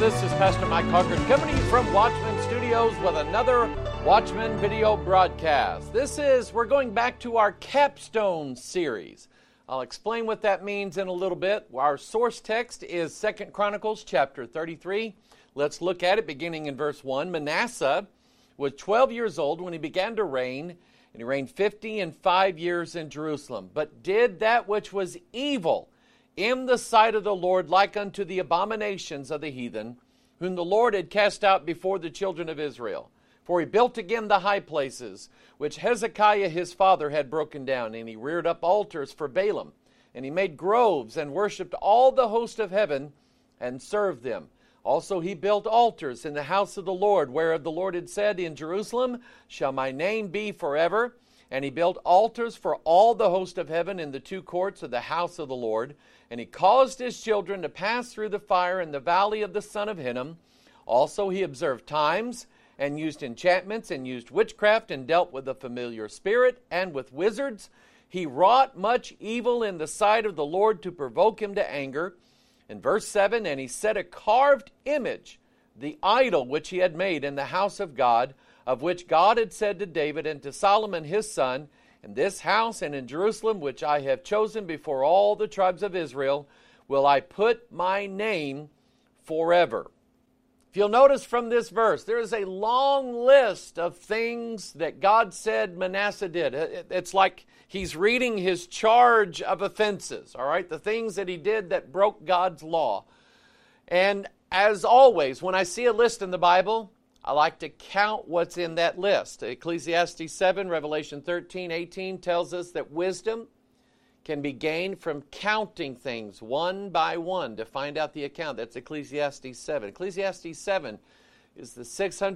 This is Pastor Mike Cochran coming to you from Watchman Studios with another Watchman video broadcast. We're going back to our Capstone series. I'll explain what that means in a little bit. Our source text is 2 Chronicles chapter 33. Let's look at it beginning in verse 1. Manasseh was 12 years old when he began to reign, and he reigned 50 years in Jerusalem, but did that which was evil in the sight of the Lord, like unto the abominations of the heathen, whom the Lord had cast out before the children of Israel. For he built again the high places, which Hezekiah his father had broken down, and he reared up altars for Baalim, and he made groves, and worshipped all the host of heaven, and served them. Also he built altars in the house of the Lord, whereof the Lord had said, In Jerusalem shall my name be forever. And he built altars for all the host of heaven in the two courts of the house of the Lord. And he caused his children to pass through the fire in the valley of the son of Hinnom. Also he observed times, and used enchantments, and used witchcraft, and dealt with the familiar spirit, and with wizards. He wrought much evil in the sight of the Lord to provoke him to anger. In verse 7, and he set a carved image, the idol which he had made in the house of God, of which God had said to David and to Solomon his son, In this house and in Jerusalem, which I have chosen before all the tribes of Israel, will I put my name forever. If you'll notice from this verse, there is a long list of things that God said Manasseh did. It's like he's reading his charge of offenses, all right? The things that he did that broke God's law. And as always, when I see a list in the Bible, I like to count what's in that list. Ecclesiastes 7, Revelation 13, 18 tells us that wisdom can be gained from counting things one by one to find out the account. That's Ecclesiastes 7. Ecclesiastes 7 is the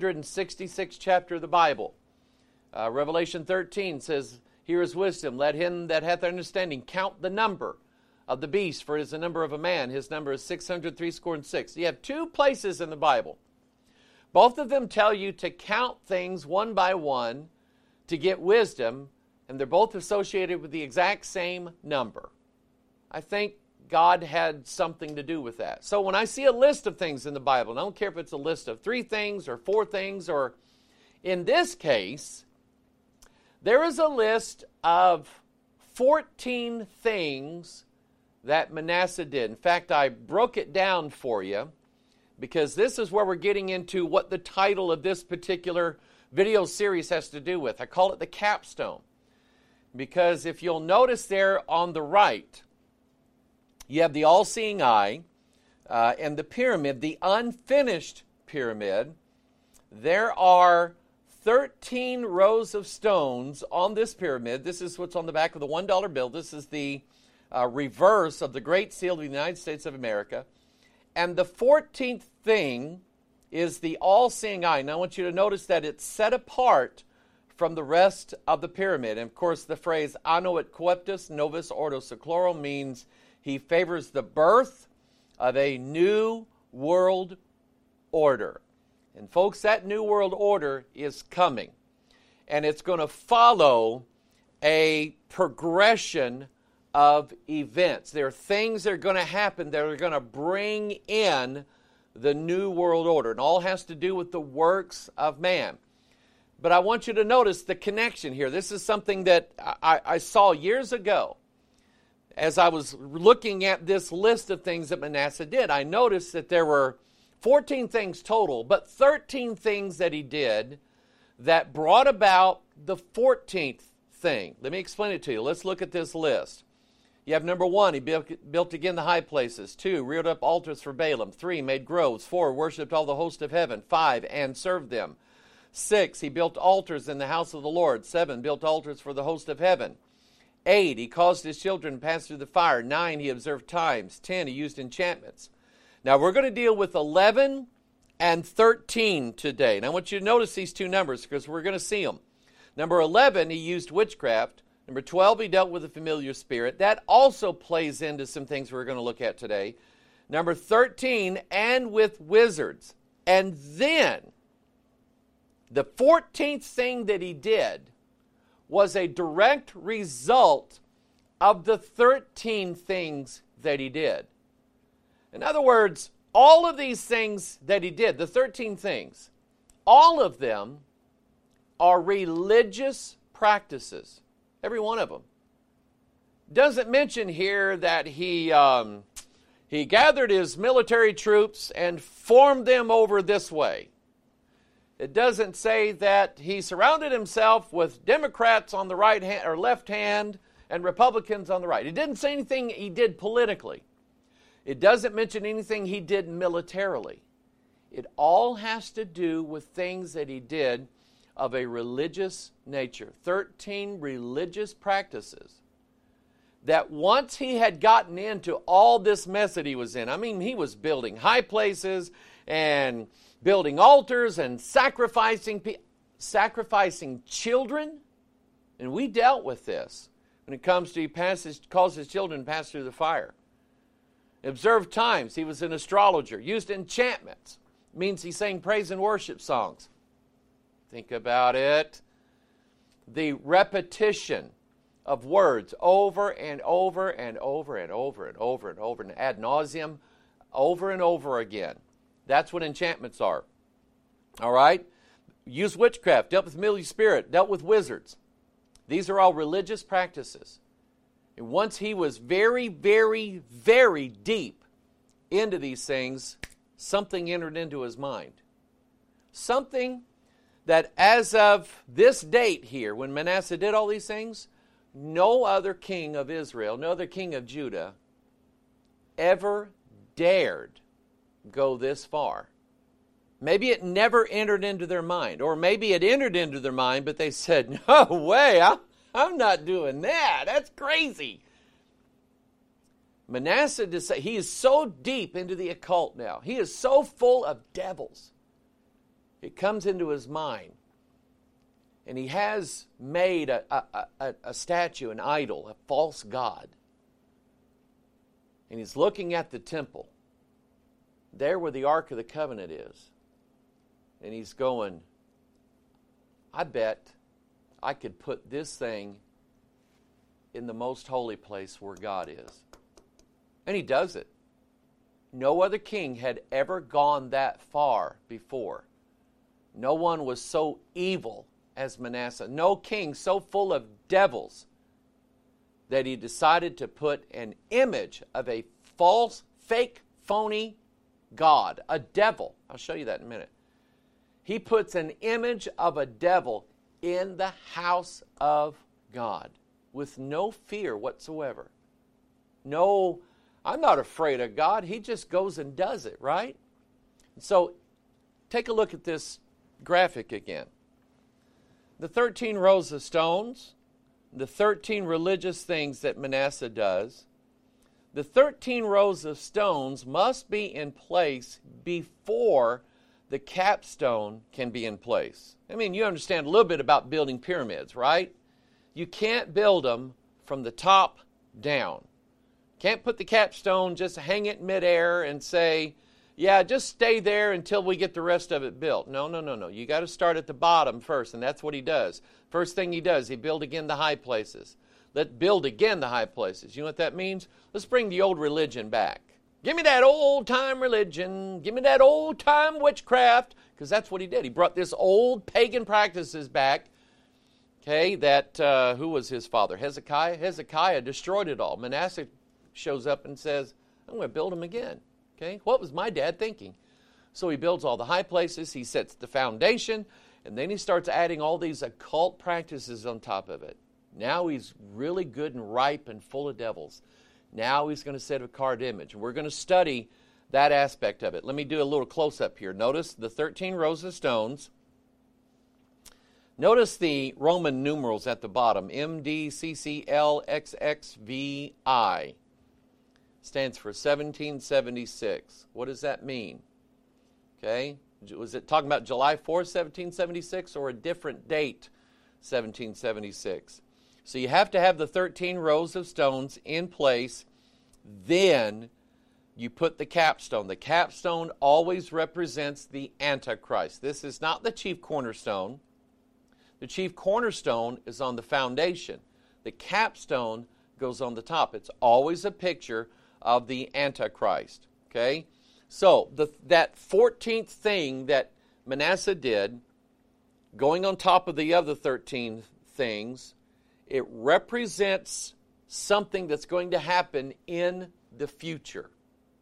666th chapter of the Bible. Revelation 13 says, Here is wisdom. Let him that hath understanding count the number of the beast, for it is the number of a man. His number is 666. You have two places in the Bible. Both of them tell you to count things one by one to get wisdom, and they're both associated with the exact same number. I think God had something to do with that. So when I see a list of things in the Bible, and I don't care if it's a list of 3 things or 4 things, or in this case, there is a list of 14 things that Manasseh did. In fact, I broke it down for you, because this is where we're getting into what the title of this particular video series has to do with. I call it the capstone. Because if you'll notice there on the right, you have the all-seeing eye and the pyramid, the unfinished pyramid. There are 13 rows of stones on this pyramid. This is what's on the back of the $1 bill. This is the reverse of the Great Seal of the United States of America. And the 14th thing is the all-seeing eye. Now I want you to notice that it's set apart from the rest of the pyramid. And of course the phrase Anno et coeptus novus ordo seclorum means he favors the birth of a new world order. And folks, that new world order is coming. And it's going to follow a progression of events. There are things that are going to happen that are going to bring in the new world order. And all has to do with the works of man. But I want you to notice the connection here. This is something that I saw years ago. As I was looking at this list of things that Manasseh did, I noticed that there were 14 things total, but 13 things that he did that brought about the 14th thing. Let me explain it to you. Let's look at this list. You have number 1, he built again the high places. 2, reared up altars for Baalim. 3, made groves. 4, worshipped all the host of heaven. 5, and served them. 6, he built altars in the house of the Lord. 7, built altars for the host of heaven. 8, he caused his children to pass through the fire. 9, he observed times. 10, he used enchantments. Now we're going to deal with 11 and 13 today. And I want you to notice these two numbers because we're going to see them. Number 11, he used witchcraft. Number 12, he dealt with a familiar spirit. That also plays into some things we're going to look at today. Number 13, and with wizards. And then, the 14th thing that he did was a direct result of the 13 things that he did. In other words, all of these things that he did, the 13 things, all of them are religious practices. Every one of them. Doesn't mention here that he gathered his military troops and formed them over this way. It doesn't say that he surrounded himself with Democrats on the right hand or left hand and Republicans on the right. It didn't say anything he did politically. It doesn't mention anything he did militarily. It all has to do with things that he did of a religious nature. 13 religious practices that once he had gotten into all this mess that he was in, I mean, he was building high places and building altars and sacrificing children. And we dealt with this when it comes to he calls his children to pass through the fire. Observed times, he was an astrologer, used enchantments. Means he sang praise and worship songs. Think about it. The repetition of words over and over and over and over and over and over and ad nauseum, over and over again. That's what enchantments are. All right? Used witchcraft, dealt with familiar spirit, dealt with wizards. These are all religious practices. And once he was very, very, very deep into these things, something entered into his mind. Something that as of this date here, when Manasseh did all these things, no other king of Israel, no other king of Judah ever dared go this far. Maybe it never entered into their mind, or maybe it entered into their mind, but they said, no way, I'm not doing that. That's crazy. Manasseh, he is so deep into the occult now. He is so full of devils. It comes into his mind. And he has made a statue, an idol, a false god. And he's looking at the temple, there where the Ark of the Covenant is. And he's going, I bet I could put this thing in the most holy place where God is. And he does it. No other king had ever gone that far before. No one was so evil as Manasseh. No king so full of devils that he decided to put an image of a false, fake, phony god, a devil. I'll show you that in a minute. He puts an image of a devil in the house of God with no fear whatsoever. No, I'm not afraid of God. He just goes and does it, right? So take a look at this graphic again. The 13 rows of stones, the 13 religious things that Manasseh does. The 13 rows of stones must be in place before the capstone can be in place. I mean, you understand a little bit about building pyramids, right? You can't build them from the top down. Can't put the capstone, just hang it midair and say, yeah, just stay there until we get the rest of it built. No. You got to start at the bottom first, and that's what he does. First thing he does, he build again the high places. Let's build again the high places. You know what that means? Let's bring the old religion back. Give me that old-time religion. Give me that old-time witchcraft. Because that's what he did. He brought this old pagan practices back. Okay, that, who was his father? Hezekiah? Hezekiah destroyed it all. Manasseh shows up and says, I'm going to build them again. Okay, what was my dad thinking? So he builds all the high places. He sets the foundation. And then he starts adding all these occult practices on top of it. Now he's really good and ripe and full of devils. Now he's going to set a carved image. We're going to study that aspect of it. Let me do a little close-up here. Notice the 13 rows of stones. Notice the Roman numerals at the bottom. MDCCLXXVI. Stands for 1776. What does that mean? Okay. Was it talking about July 4th, 1776, or a different date, 1776? So you have to have the 13 rows of stones in place. Then you put the capstone. The capstone always represents the Antichrist. This is not the chief cornerstone. The chief cornerstone is on the foundation. The capstone goes on the top. It's always a picture of the Antichrist. Okay? So that 14th thing that Manasseh did, going on top of the other 13 things, it represents something that's going to happen in the future.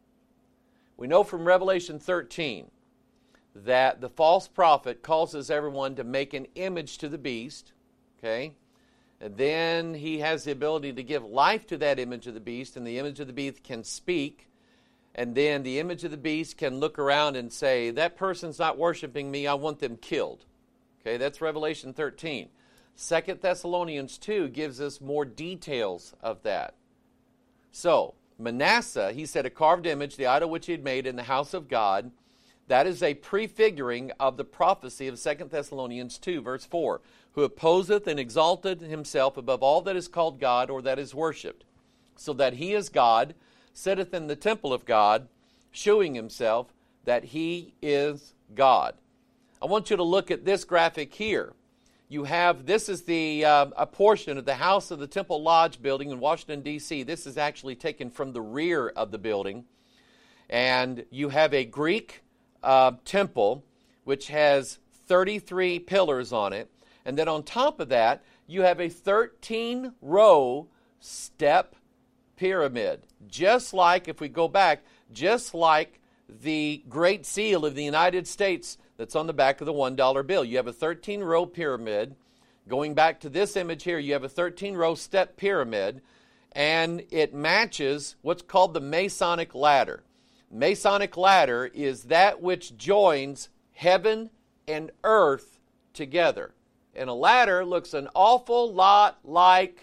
We know from Revelation 13 that the false prophet causes everyone to make an image to the beast, okay? And then he has the ability to give life to that image of the beast, and the image of the beast can speak, and then the image of the beast can look around and say, that person's not worshiping me, I want them killed. Okay, that's Revelation 13. 2 Thessalonians 2 gives us more details of that. So, Manasseh, he said, a carved image, the idol which he had made in the house of God, that is a prefiguring of the prophecy of 2 Thessalonians 2, verse 4, who opposeth and exalted himself above all that is called God or that is worshipped, so that he is God, sitteth in the temple of God, shewing himself that he is God. I want you to look at this graphic here. You have, this is a portion of the House of the Temple Lodge building in Washington, D.C. This is actually taken from the rear of the building. And you have a Greek temple, which has 33 pillars on it. And then on top of that, you have a 13-row step pyramid. Just like, if we go back, just like the Great Seal of the United States that's on the back of the $1 bill. You have a 13-row pyramid. Going back to this image here, you have a 13-row step pyramid, and it matches what's called the Masonic ladder. Masonic ladder is that which joins heaven and earth together. And a ladder looks an awful lot like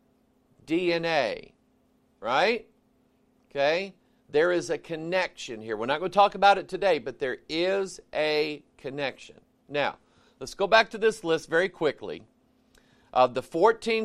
DNA, right? Okay? There is a connection here. We're not going to talk about it today, but there is a connection. Now, let's go back to this list very quickly. The 13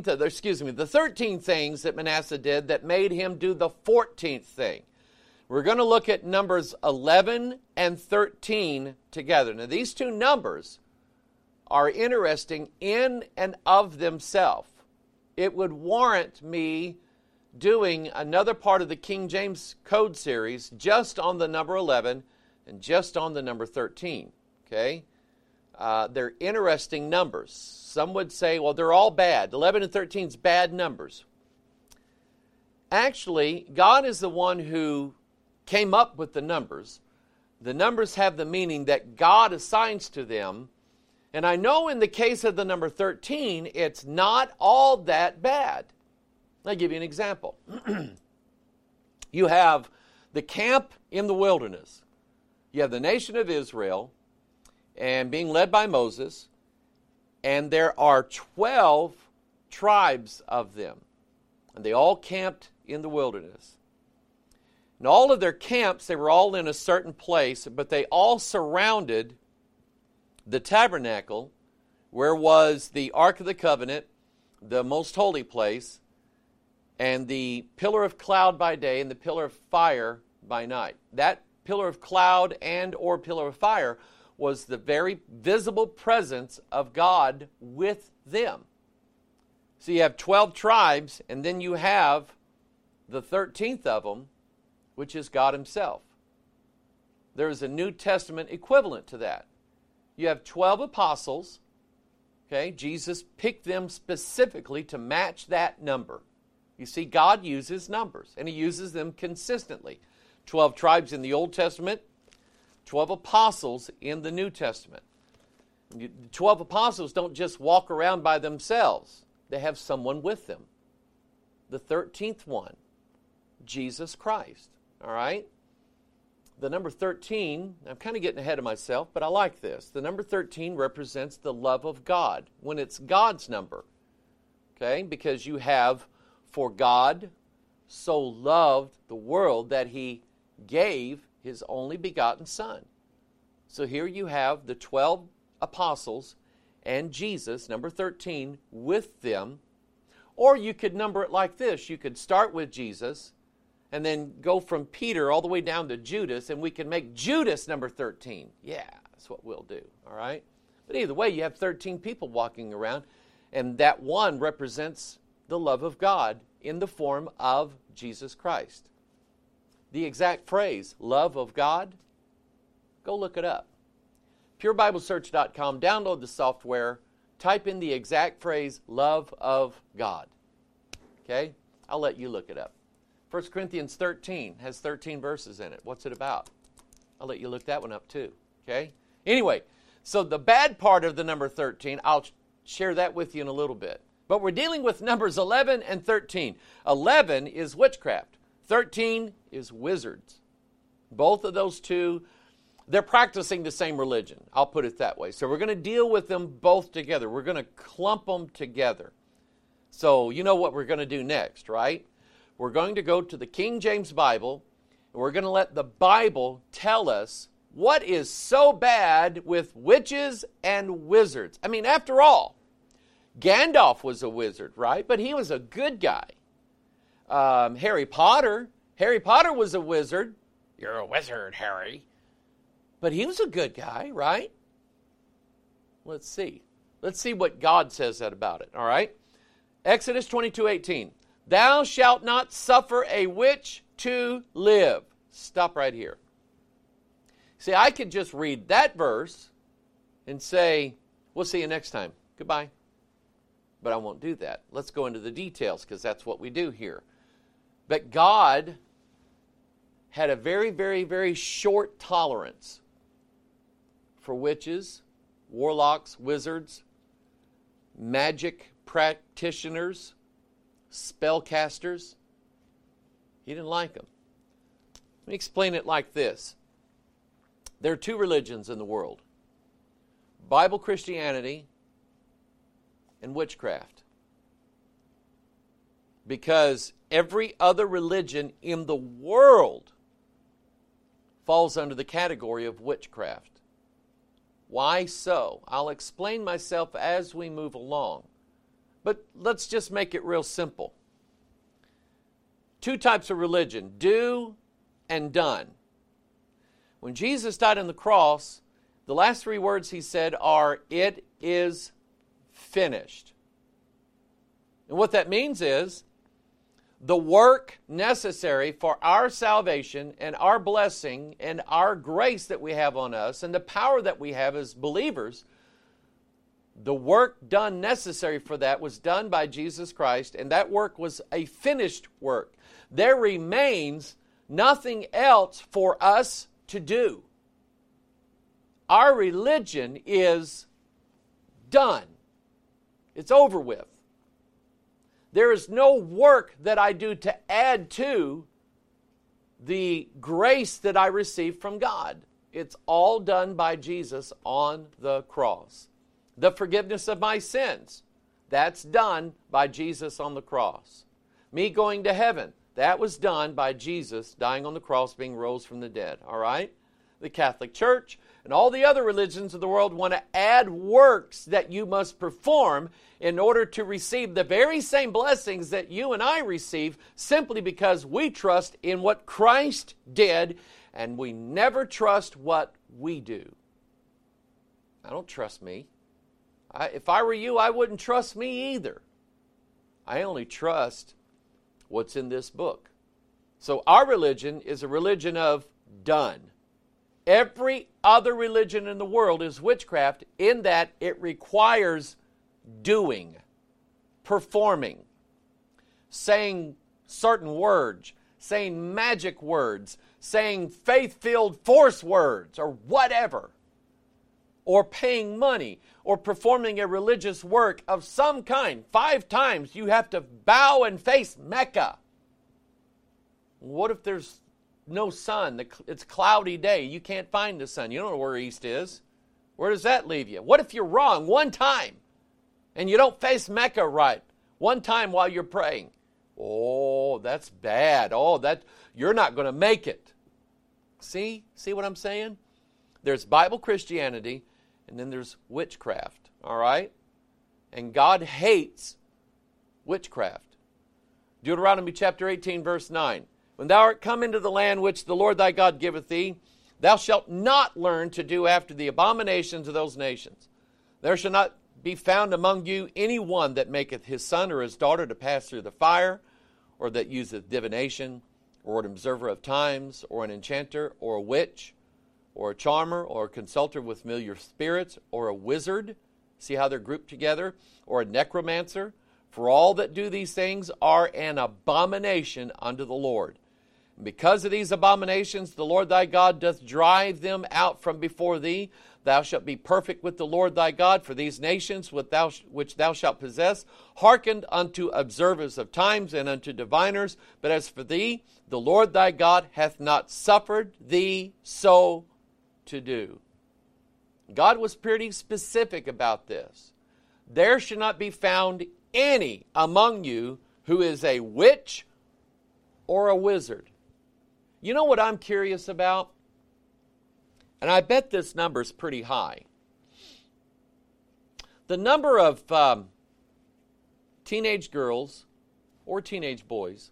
things that Manasseh did that made him do the 14th thing. We're going to look at numbers 11 and 13 together. Now, these two numbers are interesting in and of themselves. It would warrant me doing another part of the King James Code series just on the number 11 and just on the number 13. Okay? They're interesting numbers. Some would say, well, they're all bad. 11 and 13 is bad numbers. Actually, God is the one who came up with the numbers. The numbers have the meaning that God assigns to them. And I know in the case of the number 13, it's not all that bad. I'll give you an example. You have the camp in the wilderness. You have the nation of Israel and being led by Moses, and there are 12 tribes of them. And they all camped in the wilderness. And all of their camps, they were all in a certain place, but they all surrounded the tabernacle, where was the Ark of the Covenant, the most holy place, and the pillar of cloud by day and the pillar of fire by night. That pillar of cloud and or pillar of fire was the very visible presence of God with them. So you have 12 tribes, and then you have the 13th of them, which is God himself. There is a New Testament equivalent to that. You have 12 apostles. Okay, Jesus picked them specifically to match that number. You see, God uses numbers, and he uses them consistently. 12 tribes in the Old Testament, 12 apostles in the New Testament. 12 apostles don't just walk around by themselves. They have someone with them. The 13th one, Jesus Christ. All right? The number 13, I'm kind of getting ahead of myself, but I like this. The number 13 represents the love of God, when it's God's number. Okay? Because you have, for God so loved the world that he gave his only begotten Son. So here you have the 12 apostles and Jesus, number 13, with them. Or you could number it like this. You could start with Jesus and then go from Peter all the way down to Judas, and we can make Judas number 13. Yeah, that's what we'll do, all right? But either way, you have 13 people walking around, and that one represents the love of God in the form of Jesus Christ. the exact phrase, love of God? Go look it up. PureBibleSearch.com, download the software, type in the exact phrase, love of God. Okay? I'll let you look it up. 1 Corinthians 13 has 13 verses in it. What's it about? I'll let you look that one up too. Okay? Anyway, so the bad part of the number 13, I'll share that with you in a little bit. But we're dealing with numbers 11 and 13. 11 is witchcraft. 13 is wizards. Both of those two, they're practicing the same religion. I'll put it that way. So we're going to deal with them both together. We're going to clump them together. So you know what we're going to do next, right? We're going to go to the King James Bible, and we're going to let the Bible tell us what is so bad with witches and wizards. I mean, after all, Gandalf was a wizard, right? But he was a good guy. Harry Potter was a wizard. You're a wizard, Harry. But he was a good guy, right? Let's see. Let's see what God says about it, all right? Exodus 22:18. Thou shalt not suffer a witch to live. Stop right here. See, I could just read that verse and say, we'll see you next time. Goodbye. But I won't do that. Let's go into the details because that's what we do here. But God had a very, very, very short tolerance for witches, warlocks, wizards, magic practitioners, spellcasters. He didn't like them. Let me explain it like this. There are two religions in the world: Bible Christianity and witchcraft. Because every other religion in the world falls under the category of witchcraft. Why so? I'll explain myself as we move along. But let's just make it real simple. Two types of religion: do and done. When Jesus died on the cross, the last three words he said are, "It is finished." And what that means is, the work necessary for our salvation and our blessing and our grace that we have on us and the power that we have as believers, the work done necessary for that was done by Jesus Christ, and that work was a finished work. There remains nothing else for us to do. Our religion is done. It's over with. There is no work that I do to add to the grace that I receive from God. It's all done by Jesus on the cross. The forgiveness of my sins, that's done by Jesus on the cross. Me going to heaven, that was done by Jesus dying on the cross, being rose from the dead. All right? The Catholic Church and all the other religions of the world want to add works that you must perform in order to receive the very same blessings that you and I receive, simply because we trust in what Christ did and we never trust what we do. I don't trust me. If I were you, I wouldn't trust me either. I only trust what's in this book. So our religion is a religion of done. Every other religion in the world is witchcraft in that it requires doing, performing, saying certain words, saying magic words, saying faith-filled force words or whatever, or paying money, or performing a religious work of some kind. 5 times you have to bow and face Mecca. What if there's no sun? It's a cloudy day. You can't find the sun. You don't know where east is. Where does that leave you? What if you're wrong one time and you don't face Mecca right one time while you're praying? Oh, that's bad. Oh, you're not going to make it. See what I'm saying? There's Bible Christianity, and then there's witchcraft, all right? And God hates witchcraft. Deuteronomy chapter 18, verse 9. When thou art come into the land which the Lord thy God giveth thee, thou shalt not learn to do after the abominations of those nations. There shall not be found among you any one that maketh his son or his daughter to pass through the fire, or that useth divination, or an observer of times, or an enchanter, or a witch, or a charmer, or a consulter with familiar spirits, or a wizard. See how they're grouped together? Or a necromancer. For all that do these things are an abomination unto the Lord. And because of these abominations, the Lord thy God doth drive them out from before thee. Thou shalt be perfect with the Lord thy God, for these nations which thou shalt possess hearkened unto observers of times and unto diviners. But as for thee, the Lord thy God hath not suffered thee so to do. God was pretty specific about this. There should not be found any among you who is a witch or a wizard. You know what I'm curious about? And I bet this number is pretty high. The number of teenage girls or teenage boys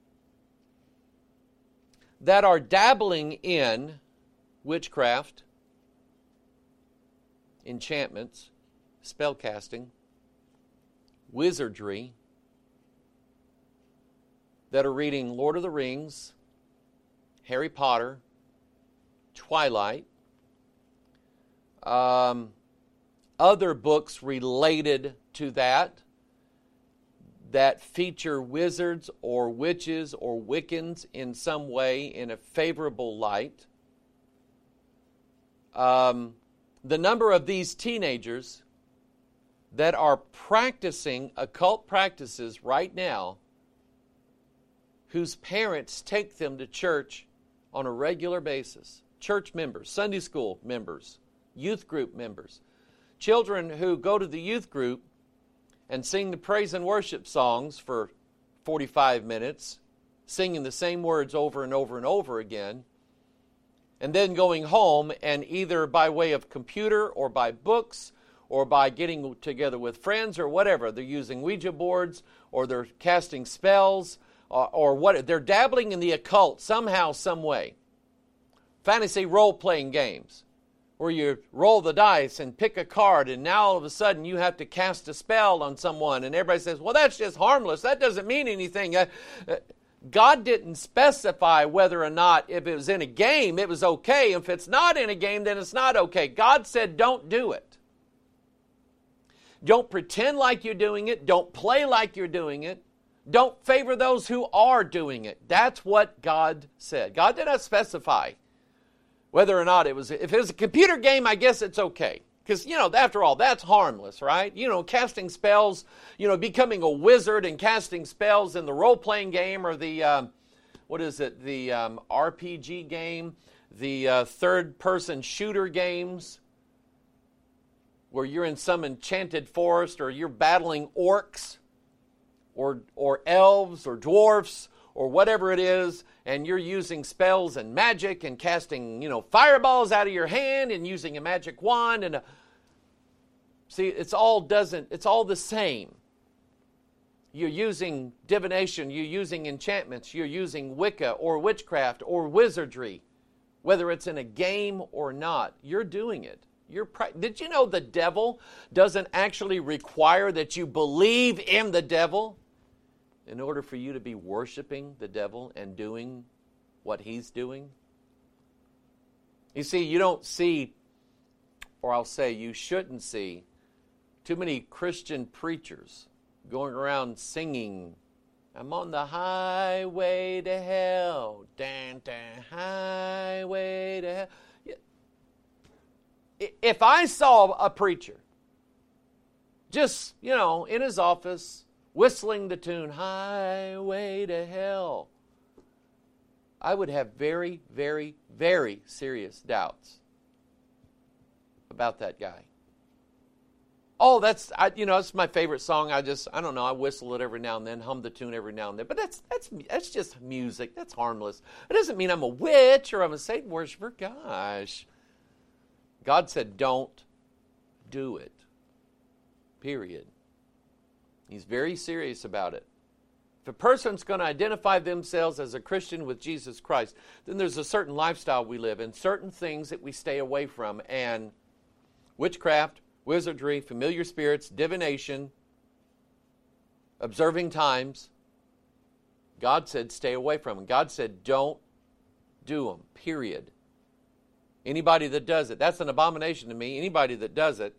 that are dabbling in witchcraft, enchantments, spellcasting, wizardry, that are reading Lord of the Rings, Harry Potter, Twilight, other books related to that feature wizards or witches or Wiccans in some way in a favorable light. The number of these teenagers that are practicing occult practices right now, whose parents take them to church on a regular basis. Church members, Sunday school members, youth group members. Children who go to the youth group and sing the praise and worship songs for 45 minutes, singing the same words over and over and over again, and then going home and either by way of computer or by books or by getting together with friends or whatever, they're using Ouija boards or they're casting spells or what, they're dabbling in the occult somehow, some way. Fantasy role-playing games where you roll the dice and pick a card and now all of a sudden you have to cast a spell on someone and everybody says, well, that's just harmless. That doesn't mean anything. God didn't specify whether or not if it was in a game, it was okay. If it's not in a game, then it's not okay. God said don't do it. Don't pretend like you're doing it. Don't play like you're doing it. Don't favor those who are doing it. That's what God said. God did not specify whether or not it was. If it was a computer game, I guess it's okay. Because, after all, that's harmless, right? Casting spells, becoming a wizard and casting spells in the role-playing game or the, the RPG game, the third-person shooter games where you're in some enchanted forest or you're battling orcs or elves or dwarfs or whatever it is, and you're using spells and magic and casting, fireballs out of your hand and using a magic wand and see, it's all the same. You're using divination, you're using enchantments, you're using Wicca or witchcraft or wizardry, whether it's in a game or not. You're doing it. Did you know the devil doesn't actually require that you believe in the devil in order for you to be worshiping the devil and doing what he's doing? You see, you don't see, or I'll say you shouldn't see, too many Christian preachers going around singing, I'm on the highway to hell, dan, dan, highway to hell. If I saw a preacher just, in his office, whistling the tune, Highway to Hell, I would have very, very, very serious doubts about that guy. Oh, that's my favorite song. I don't know, I whistle it every now and then, hum the tune every now and then. But that's just music. That's harmless. It doesn't mean I'm a witch or I'm a Satan worshiper. Gosh. God said, don't do it. Period. He's very serious about it. If a person's going to identify themselves as a Christian with Jesus Christ, then there's a certain lifestyle we live in, certain things that we stay away from, and witchcraft, wizardry, familiar spirits, divination, observing times. God said stay away from them. God said don't do them, period. Anybody that does it, that's an abomination to me. Anybody that does it,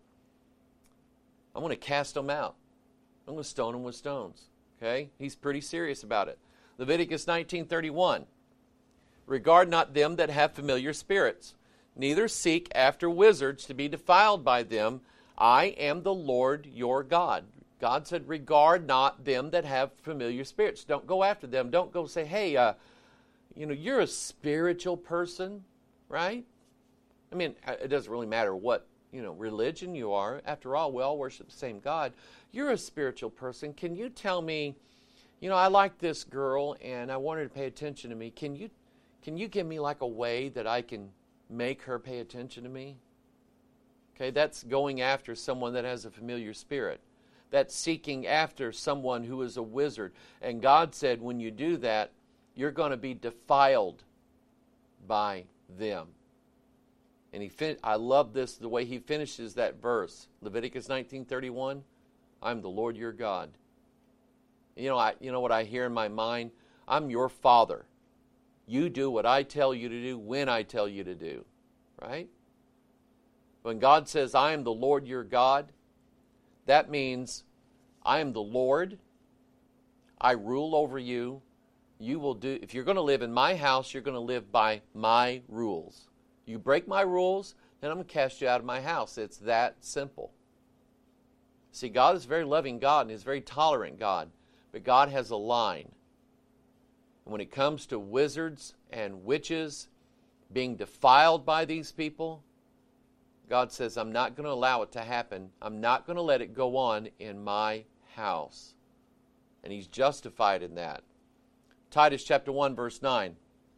I'm going to cast them out. I'm going to stone them with stones. Okay? He's pretty serious about it. Leviticus 19:31. Regard not them that have familiar spirits, neither seek after wizards to be defiled by them. I am the Lord your God. God said, regard not them that have familiar spirits. Don't go after them. Don't go say, hey, you're a spiritual person, right? I mean, it doesn't really matter what, religion you are. After all, we all worship the same God. You're a spiritual person. Can you tell me, I like this girl and I want her to pay attention to me. Can you give me like a way that I can make her pay attention to me? Okay, that's going after someone that has a familiar spirit. That's seeking after someone who is a wizard. And God said when you do that, you're going to be defiled by them. And I love this, the way he finishes that verse. Leviticus 19:31, I'm the Lord your God. You know what I hear in my mind? I'm your father. You do what I tell you to do when I tell you to do. Right? When God says, I am the Lord your God, that means I am the Lord. I rule over you. You will do, if you're going to live in my house, you're going to live by my rules. You break my rules, then I'm going to cast you out of my house. It's that simple. See, God is a very loving God and He's a very tolerant God. But God has a line. And when it comes to wizards and witches being defiled by these people, God says, I'm not going to allow it to happen. I'm not going to let it go on in my house. And He's justified in that. Titus chapter 1, verse 9.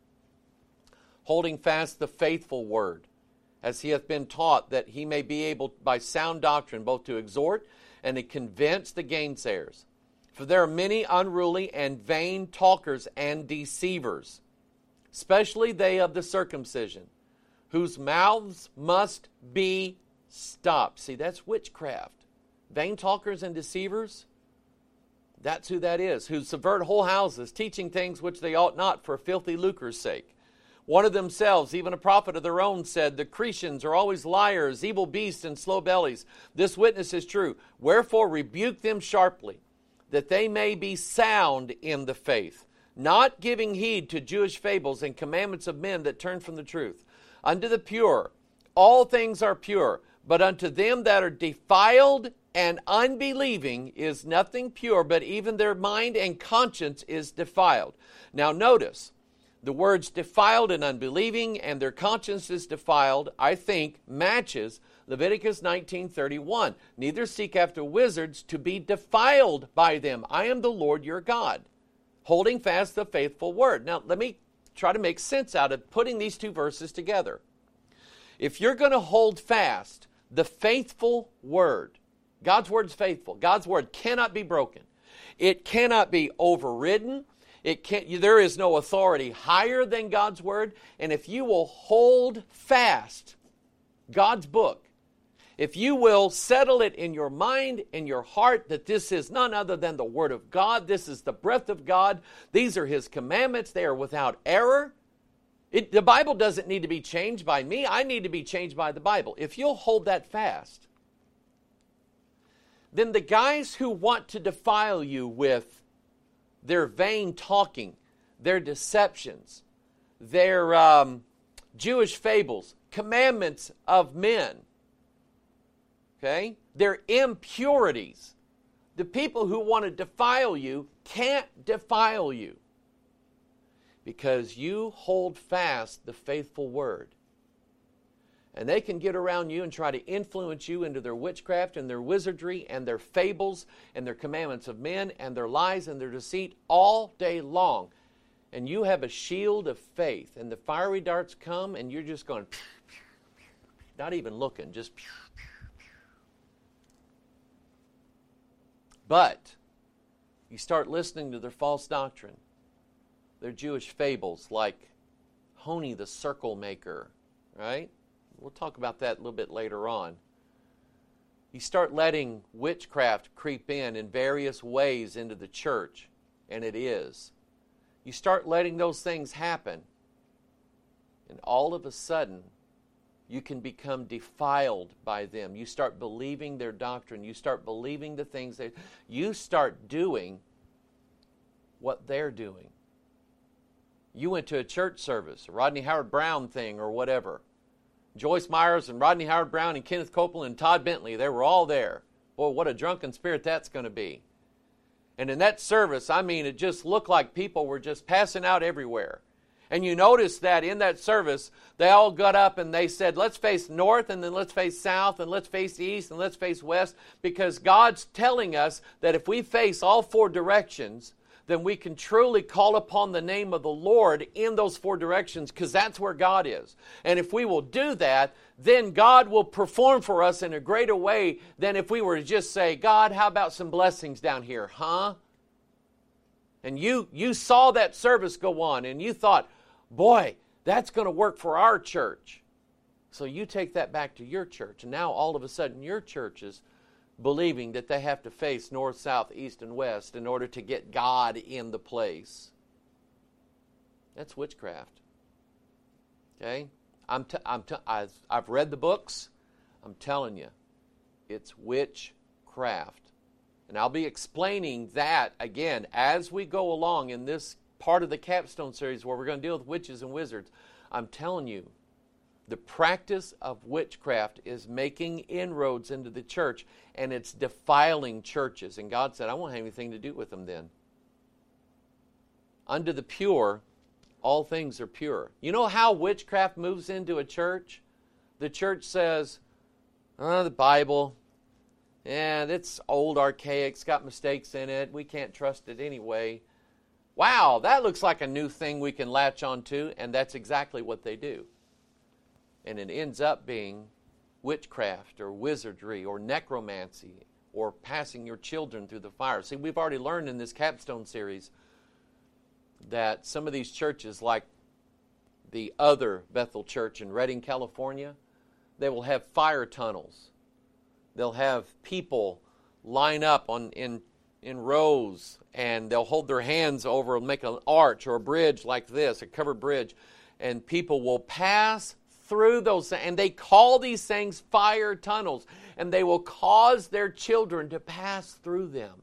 Holding fast the faithful word, as he hath been taught, that he may be able by sound doctrine both to exhort and to convince the gainsayers. For there are many unruly and vain talkers and deceivers, especially they of the circumcision, whose mouths must be stopped. See, that's witchcraft. Vain talkers and deceivers, that's who that is, who subvert whole houses, teaching things which they ought not for filthy lucre's sake. One of themselves, even a prophet of their own, said, the Cretians are always liars, evil beasts, and slow bellies. This witness is true. Wherefore rebuke them sharply, that they may be sound in the faith, not giving heed to Jewish fables and commandments of men that turn from the truth. Unto the pure, all things are pure, but unto them that are defiled and unbelieving is nothing pure, but even their mind and conscience is defiled. Now notice, the words defiled and unbelieving and their conscience is defiled, I think, matches Leviticus 19:31. Neither seek after wizards to be defiled by them. I am the Lord your God, holding fast the faithful word. Now, let me try to make sense out of putting these two verses together. If you're going to hold fast the faithful word, God's word is faithful. God's word cannot be broken. It cannot be overridden. There is no authority higher than God's word. And if you will hold fast God's book, if you will settle it in your mind, in your heart, that this is none other than the word of God, this is the breath of God, these are His commandments, they are without error. The Bible doesn't need to be changed by me. I need to be changed by the Bible. If you'll hold that fast, then the guys who want to defile you with their vain talking, their deceptions, their Jewish fables, commandments of men, okay, their impurities, the people who want to defile you can't defile you because you hold fast the faithful word. And they can get around you and try to influence you into their witchcraft and their wizardry and their fables and their commandments of men and their lies and their deceit all day long. And you have a shield of faith and the fiery darts come and you're just going, not even looking, just. But you start listening to their false doctrine, their Jewish fables like Honi the circle maker, right? We'll talk about that a little bit later on. You start letting witchcraft creep in various ways into the church, and it is. You start letting those things happen, and all of a sudden, you can become defiled by them. You start believing their doctrine. You start believing the things that you start doing what they're doing. You went to a church service, a Rodney Howard Brown thing or whatever. Joyce Myers and Rodney Howard Brown and Kenneth Copeland and Todd Bentley, they were all there. Boy, what a drunken spirit that's going to be. And in that service, I mean, it just looked like people were just passing out everywhere. And you notice that in that service, they all got up and they said, let's face north, and then let's face south, and let's face east, and let's face west, because God's telling us that if we face all four directions, then we can truly call upon the name of the Lord in those four directions, because that's where God is. And if we will do that, then God will perform for us in a greater way than if we were to just say, God, how about some blessings down here, huh? And you saw that service go on, and you thought, boy, that's going to work for our church. So you take that back to your church, and now all of a sudden your church is believing that they have to face north, south, east, and west in order to get God in the place. That's witchcraft. Okay? I've read the books. I'm telling you, it's witchcraft. And I'll be explaining that again as we go along in this part of the Capstone series where we're going to deal with witches and wizards. I'm telling you, the practice of witchcraft is making inroads into the church, and it's defiling churches. And God said, I won't have anything to do with them then. Unto the pure, all things are pure. You know how witchcraft moves into a church? The church says, the Bible, it's old, archaic, it's got mistakes in it. We can't trust it anyway. Wow, that looks like a new thing we can latch onto, and that's exactly what they do. And it ends up being witchcraft or wizardry or necromancy or passing your children through the fire. See, we've already learned in this Capstone series that some of these churches, like the other Bethel Church in Redding, California, they will have fire tunnels. They'll have people line up in rows, and they'll hold their hands over and make an arch or a bridge like this, a covered bridge, and people will pass through those, and they call these things fire tunnels, and they will cause their children to pass through them.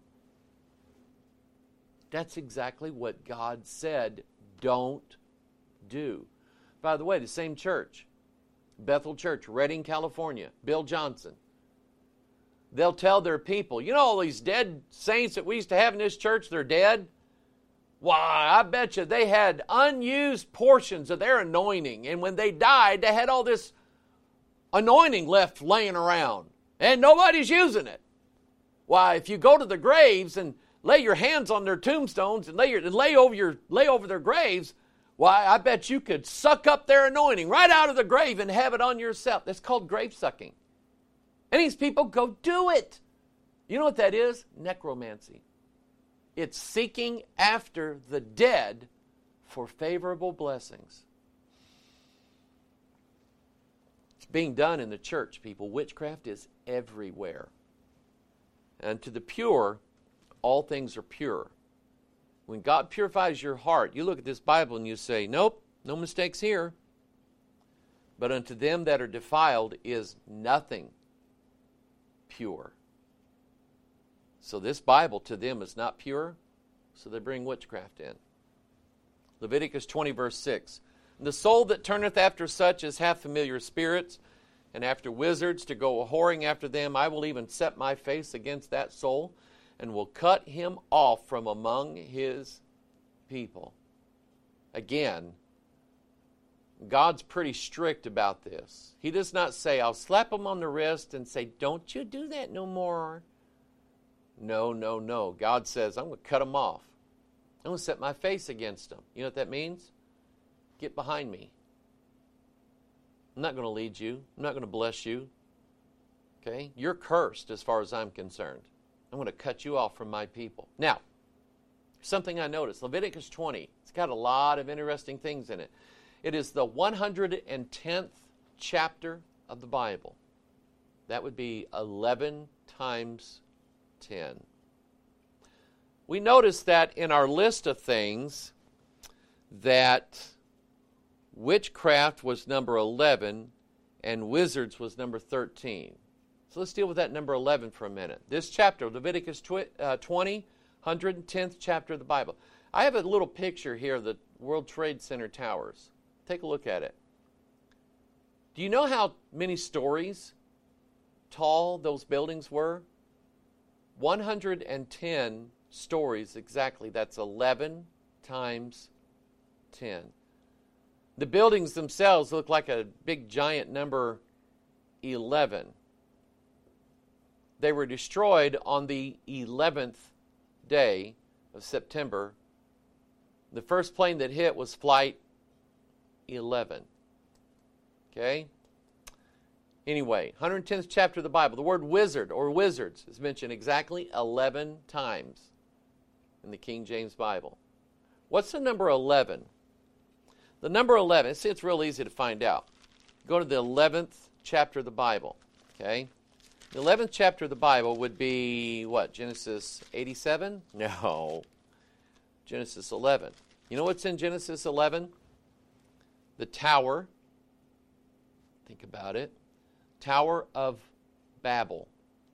That's exactly what God said, don't do. By the way, the same church, Bethel Church, Redding, California, Bill Johnson, they'll tell their people, you know all these dead saints that we used to have in this church, they're dead? Why, I bet you they had unused portions of their anointing. And when they died, they had all this anointing left laying around. And nobody's using it. Why, if you go to the graves and lay your hands on their tombstones and lay over their graves, why, I bet you could suck up their anointing right out of the grave and have it on yourself. That's called grave sucking. And these people go do it. You know what that is? Necromancy. It's seeking after the dead for favorable blessings. It's being done in the church, people. Witchcraft is everywhere. And to the pure, all things are pure. When God purifies your heart, you look at this Bible and you say, nope, no mistakes here. But unto them that are defiled is nothing pure. So this Bible to them is not pure, so they bring witchcraft in. Leviticus 20 verse 6. The soul that turneth after such as hath familiar spirits, and after wizards to go a-whoring after them, I will even set my face against that soul, and will cut him off from among his people. Again, God's pretty strict about this. He does not say, I'll slap him on the wrist and say, don't you do that no more. No. God says, I'm going to cut them off. I'm going to set my face against them. You know what that means? Get behind me. I'm not going to lead you. I'm not going to bless you. Okay? You're cursed as far as I'm concerned. I'm going to cut you off from my people. Now, something I noticed. Leviticus 20. It's got a lot of interesting things in it. It is the 110th chapter of the Bible. That would be 11 times 10. We notice that in our list of things, that witchcraft was number 11 and wizards was number 13. So let's deal with that number 11 for a minute. This chapter, Leviticus 20, 110th chapter of the Bible. I have a little picture here of the World Trade Center towers. Take a look at it. Do you know how many stories tall those buildings were? 110 stories exactly. That's 11 times 10. The buildings themselves look like a big giant number 11. They were destroyed on the 11th day of September. The first plane that hit was Flight 11. Okay? Anyway, 110th chapter of the Bible. The word wizard or wizards is mentioned exactly 11 times in the King James Bible. What's the number 11? The number 11, see, it's real easy to find out. Go to the 11th chapter of the Bible. Okay? The 11th chapter of the Bible would be, what, Genesis 87? No. Genesis 11. You know what's in Genesis 11? The tower. Think about it. Tower of Babel.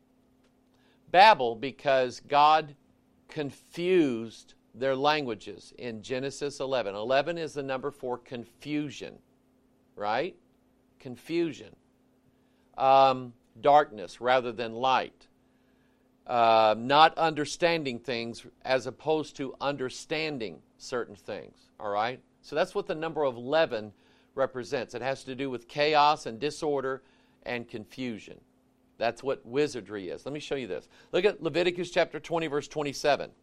Babel because God confused their languages in Genesis 11. 11 is the number for confusion, right? Confusion. Darkness rather than light. Not understanding things as opposed to understanding certain things, all right? So that's what the number of 11 represents. It has to do with chaos and disorder and confusion. That's what wizardry is. Let me show you this. Look at Leviticus chapter 20, verse 27.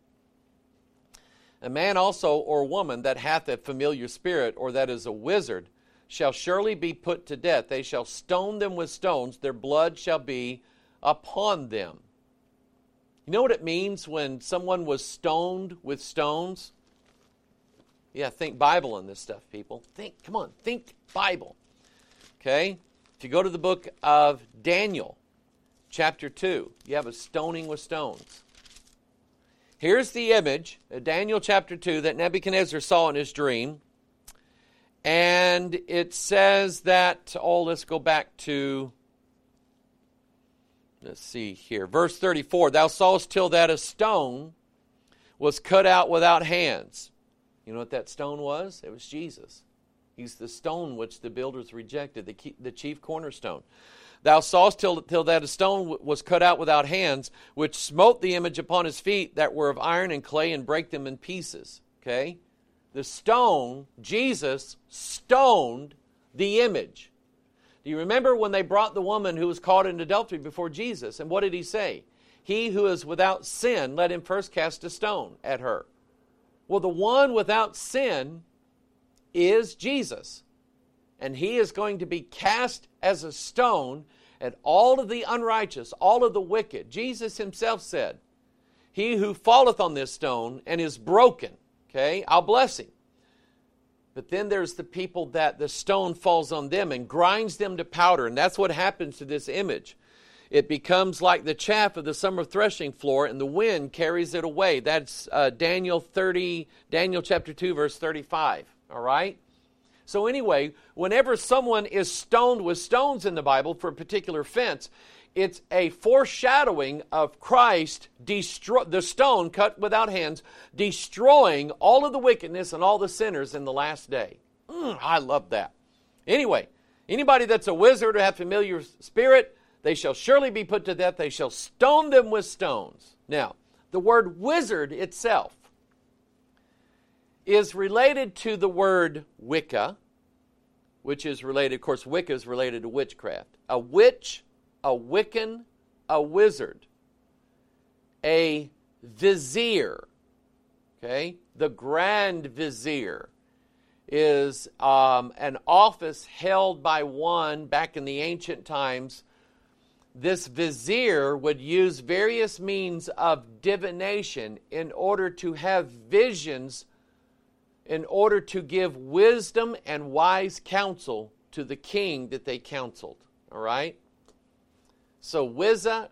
A man also or woman that hath a familiar spirit, or that is a wizard, shall surely be put to death. They shall stone them with stones. Their blood shall be upon them. You know what it means when someone was stoned with stones? Yeah, think Bible on this stuff, people. Come on, think Bible. Okay? If you go to the book of Daniel, chapter 2, you have a stoning with stones. Here's the image, Daniel chapter 2, that Nebuchadnezzar saw in his dream. And it says that, let's go back to, let's see here, verse 34. Thou sawest till that a stone was cut out without hands. You know what that stone was? It was Jesus. He's the stone which the builders rejected, the chief cornerstone. Thou sawest till that a stone was cut out without hands, which smote the image upon his feet that were of iron and clay, and brake them in pieces. Okay? The stone, Jesus stoned the image. Do you remember when they brought the woman who was caught in adultery before Jesus? And what did he say? He who is without sin, let him first cast a stone at her. Well, the one without sin is Jesus. And he is going to be cast as a stone at all of the unrighteous, all of the wicked. Jesus himself said, he who falleth on this stone and is broken, okay, I'll bless him. But then there's the people that the stone falls on them and grinds them to powder. And that's what happens to this image. It becomes like the chaff of the summer threshing floor, and the wind carries it away. That's Daniel chapter 2, verse 35. All right? So anyway, whenever someone is stoned with stones in the Bible for a particular offense, it's a foreshadowing of Christ, the stone cut without hands, destroying all of the wickedness and all the sinners in the last day. I love that. Anyway, anybody that's a wizard or have familiar spirit, they shall surely be put to death. They shall stone them with stones. Now, the word wizard itself is related to the word Wicca, which is related, of course, Wicca is related to witchcraft. A witch, a Wiccan, a wizard, a vizier, okay? The Grand Vizier is an office held by one back in the ancient times. This vizier would use various means of divination in order to have visions, in order to give wisdom and wise counsel to the king that they counseled. All right? So Wicca,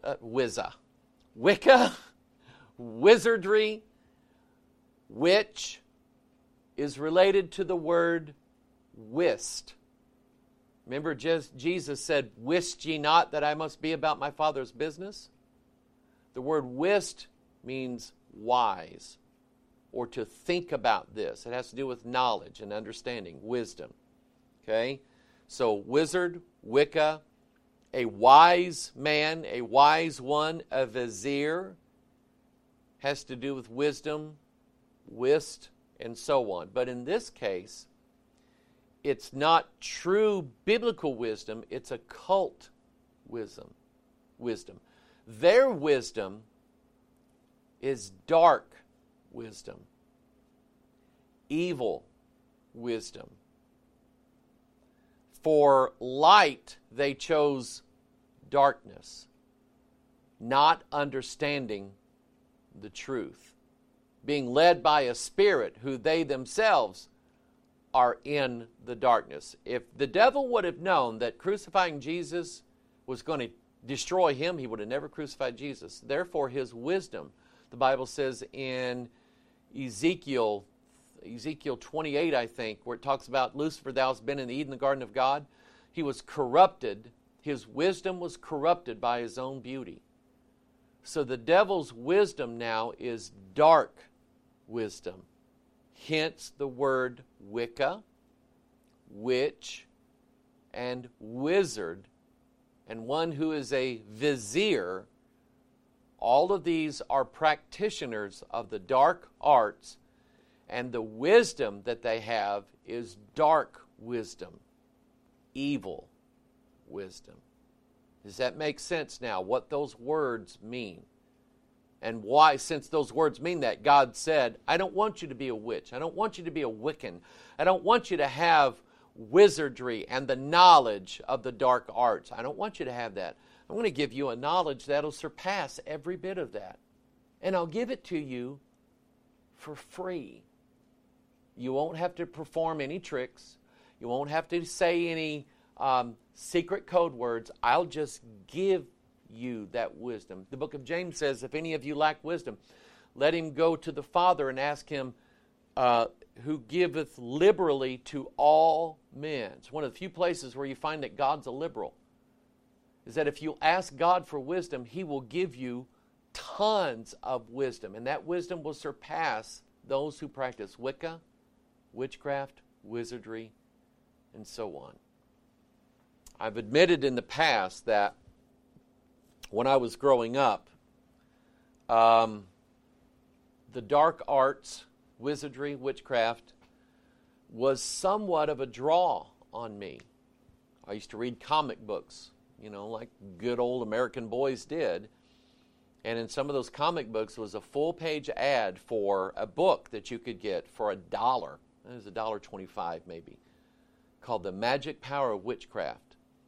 wizardry, witch, is related to the word wist. Remember, Jesus said, "Wist ye not that I must be about my Father's business?" The word wist means wise, or to think about this. It has to do with knowledge and understanding, wisdom. Okay? So wizard, Wicca, a wise man, a wise one, a vizier, has to do with wisdom, wist, and so on. But in this case, it's not true biblical wisdom, it's occult wisdom. Their wisdom is dark wisdom, evil wisdom. For light, they chose darkness, not understanding the truth, being led by a spirit who they themselves are in the darkness. If the devil would have known that crucifying Jesus was going to destroy him, he would have never crucified Jesus. Therefore, his wisdom, the Bible says in Ezekiel 28, I think, where it talks about Lucifer, thou hast been in Eden, the garden of God. He was corrupted. His wisdom was corrupted by his own beauty. So the devil's wisdom now is dark wisdom. Hence the word Wicca, witch, and wizard, and one who is a vizier. All of these are practitioners of the dark arts, and the wisdom that they have is dark wisdom, evil wisdom. Does that make sense now, what those words mean? And why, since those words mean that, God said, I don't want you to be a witch. I don't want you to be a Wiccan. I don't want you to have wizardry and the knowledge of the dark arts. I don't want you to have that. I'm going to give you a knowledge that'll surpass every bit of that. And I'll give it to you for free. You won't have to perform any tricks. You won't have to say any secret code words. I'll just give you that wisdom. The book of James says, if any of you lack wisdom, let him go to the Father and ask him, who giveth liberally to all men. It's one of the few places where you find that God's a liberal. Is that if you ask God for wisdom, he will give you tons of wisdom. And that wisdom will surpass those who practice Wicca, witchcraft, wizardry, and so on. I've admitted in the past that when I was growing up, the dark arts, wizardry, witchcraft, was somewhat of a draw on me. I used to read comic books, like good old American boys did. And in some of those comic books was a full-page ad for a book that you could get for $1. It was $1.25 maybe, called The Magic Power of Witchcraft.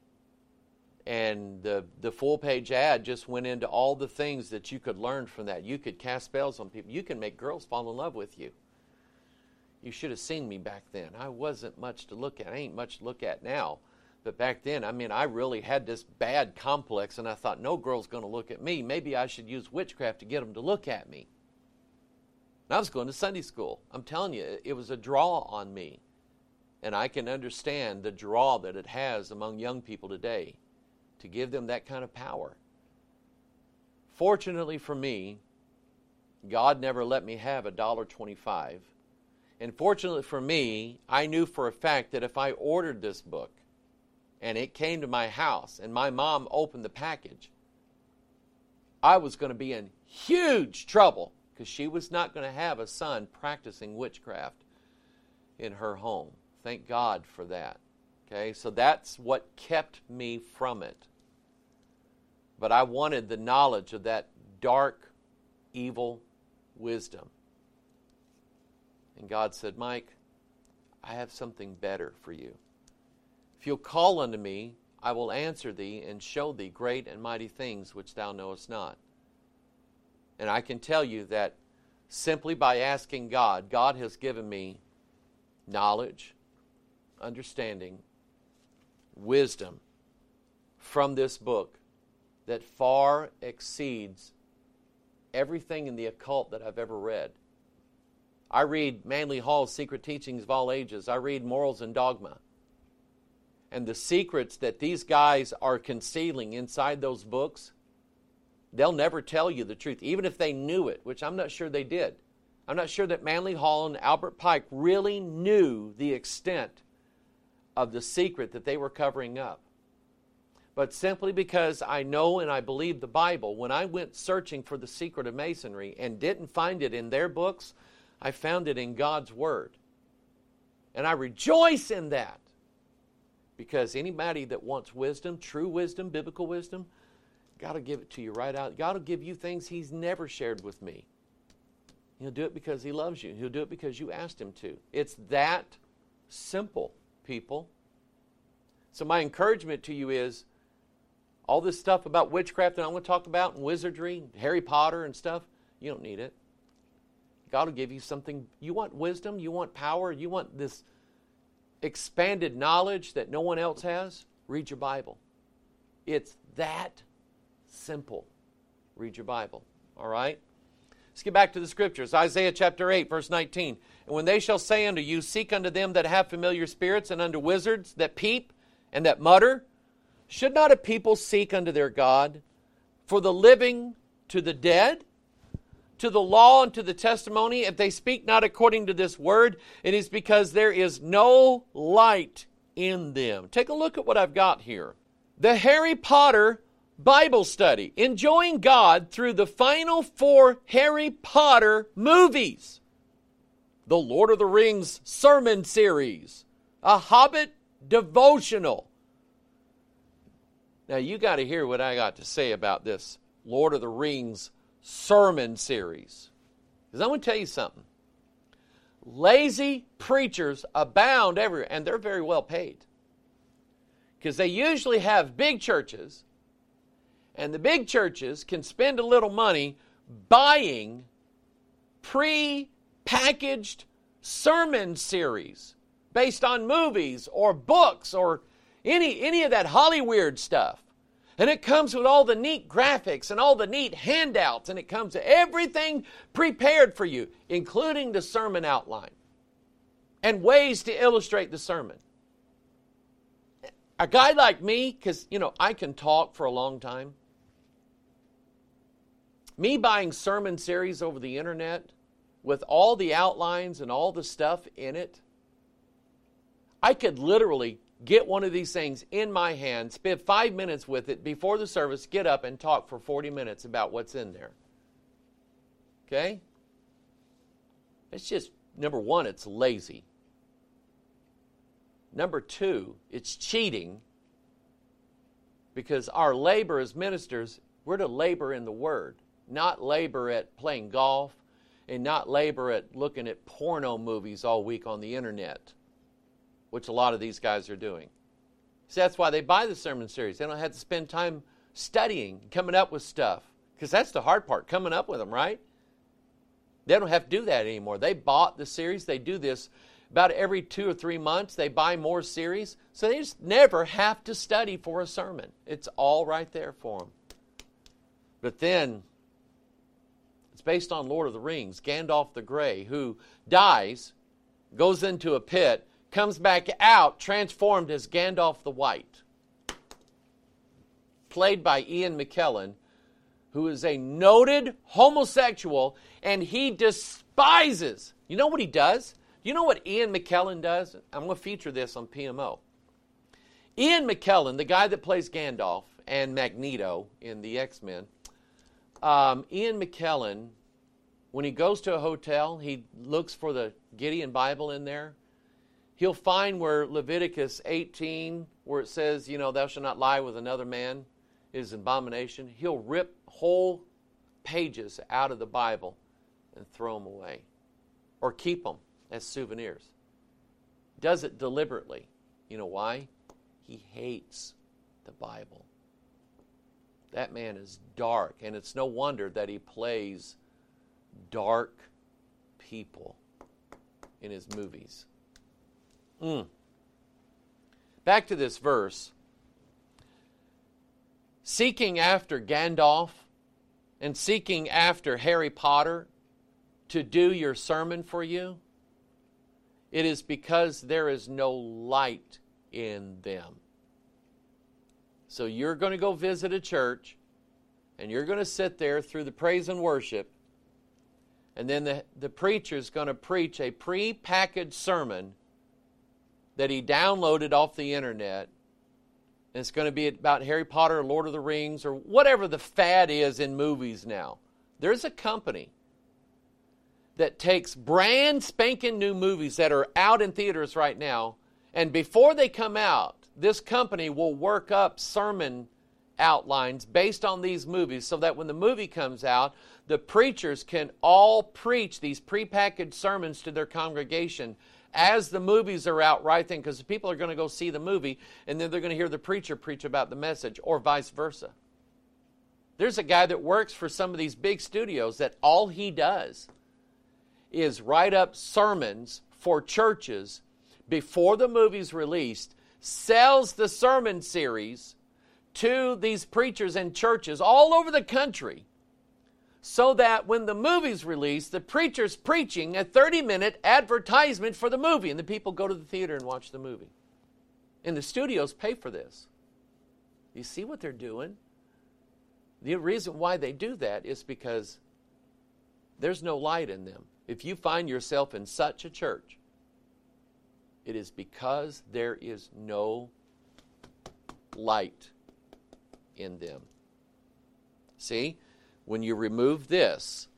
And the full-page ad just went into all the things that you could learn from that. You could cast spells on people. You can make girls fall in love with you. You should have seen me back then. I wasn't much to look at. I ain't much to look at now. But back then, I really had this bad complex, and I thought, no girl's going to look at me. Maybe I should use witchcraft to get them to look at me. And I was going to Sunday school. I'm telling you, it was a draw on me. And I can understand the draw that it has among young people today to give them that kind of power. Fortunately for me, God never let me have $1.25. And fortunately for me, I knew for a fact that if I ordered this book and it came to my house and my mom opened the package, I was going to be in huge trouble because she was not going to have a son practicing witchcraft in her home. Thank God for that. Okay, so that's what kept me from it. But I wanted the knowledge of that dark, evil wisdom. And God said, Mike, I have something better for you. If you'll call unto me, I will answer thee and show thee great and mighty things which thou knowest not. And I can tell you that simply by asking God, God has given me knowledge, understanding, wisdom from this book that far exceeds everything in the occult that I've ever read. I read Manly Hall's Secret Teachings of All Ages. I read Morals and Dogma. And the secrets that these guys are concealing inside those books, they'll never tell you the truth, even if they knew it, which I'm not sure they did. I'm not sure that Manly Hall and Albert Pike really knew the extent of the secret that they were covering up. But simply because I know and I believe the Bible, when I went searching for the secret of Masonry and didn't find it in their books, I found it in God's Word. And I rejoice in that. Because anybody that wants wisdom, true wisdom, biblical wisdom, God will give it to you right out. God will give you things He's never shared with me. He'll do it because He loves you. He'll do it because you asked Him to. It's that simple, people. So my encouragement to you is, all this stuff about witchcraft that I'm going to talk about, and wizardry, Harry Potter and stuff, you don't need it. God will give you something. You want wisdom, you want power, you want this expanded knowledge that no one else has? Read your Bible. It's that simple. Read your Bible. All right? Let's get back to the Scriptures. Isaiah chapter 8, verse 19. And when they shall say unto you, seek unto them that have familiar spirits, and unto wizards that peep and that mutter, should not a people seek unto their God? For the living to the dead, to the law and to the testimony, if they speak not according to this word, it is because there is no light in them. Take a look at what I've got here. The Harry Potter Bible study, enjoying God through the final 4 Harry Potter movies. The Lord of the Rings sermon series, a Hobbit devotional. Now you got to hear what I got to say about this Lord of the Rings sermon series. Because I'm going to tell you something. Lazy preachers abound everywhere, and they're very well paid. Because they usually have big churches, and the big churches can spend a little money buying pre-packaged sermon series based on movies or books or any of that Hollywood stuff. And it comes with all the neat graphics and all the neat handouts, and it comes with everything prepared for you, including the sermon outline and ways to illustrate the sermon. A guy like me, because, I can talk for a long time. Me buying sermon series over the internet with all the outlines and all the stuff in it, I could literally get one of these things in my hand, spend 5 minutes with it before the service, get up and talk for 40 minutes about what's in there. Okay? It's just, number one, it's lazy. Number two, it's cheating. Because our labor as ministers, we're to labor in the Word, not labor at playing golf and not labor at looking at porno movies all week on the internet, which a lot of these guys are doing. See, that's why they buy the sermon series. They don't have to spend time studying, coming up with stuff. Because that's the hard part, coming up with them, right? They don't have to do that anymore. They bought the series. They do this about every 2 or 3 months. They buy more series. So they just never have to study for a sermon. It's all right there for them. But then, it's based on Lord of the Rings, Gandalf the Grey, who dies, goes into a pit, comes back out, transformed as Gandalf the White. Played by Ian McKellen, who is a noted homosexual, and he despises. You know what he does? You know what Ian McKellen does? I'm going to feature this on PMO. Ian McKellen, the guy that plays Gandalf and Magneto in the X-Men, Ian McKellen, when he goes to a hotel, he looks for the Gideon Bible in there. He'll find where Leviticus 18, where it says, thou shalt not lie with another man, is an abomination. He'll rip whole pages out of the Bible and throw them away. Or keep them as souvenirs. Does it deliberately. You know why? He hates the Bible. That man is dark, and it's no wonder that he plays dark people in his movies. Back to this verse. Seeking after Gandalf and seeking after Harry Potter to do your sermon for you? It is because there is no light in them. So you're going to go visit a church, and you're going to sit there through the praise and worship, and then the preacher's going to preach a pre-packaged sermon that he downloaded off the internet. And it's going to be about Harry Potter or Lord of the Rings or whatever the fad is in movies now. There's a company that takes brand spanking new movies that are out in theaters right now, and before they come out, this company will work up sermon outlines based on these movies so that when the movie comes out, the preachers can all preach these prepackaged sermons to their congregation as the movies are out right then, because the people are going to go see the movie and then they're going to hear the preacher preach about the message, or vice versa. There's a guy that works for some of these big studios that all he does is write up sermons for churches before the movie's released, sells the sermon series to these preachers and churches all over the country, so that when the movie's released, the preacher's preaching a 30-minute advertisement for the movie, and the people go to the theater and watch the movie. And the studios pay for this. You see what they're doing? The reason why they do that is because there's no light in them. If you find yourself in such a church, it is because there is no light in them. See? When you remove this,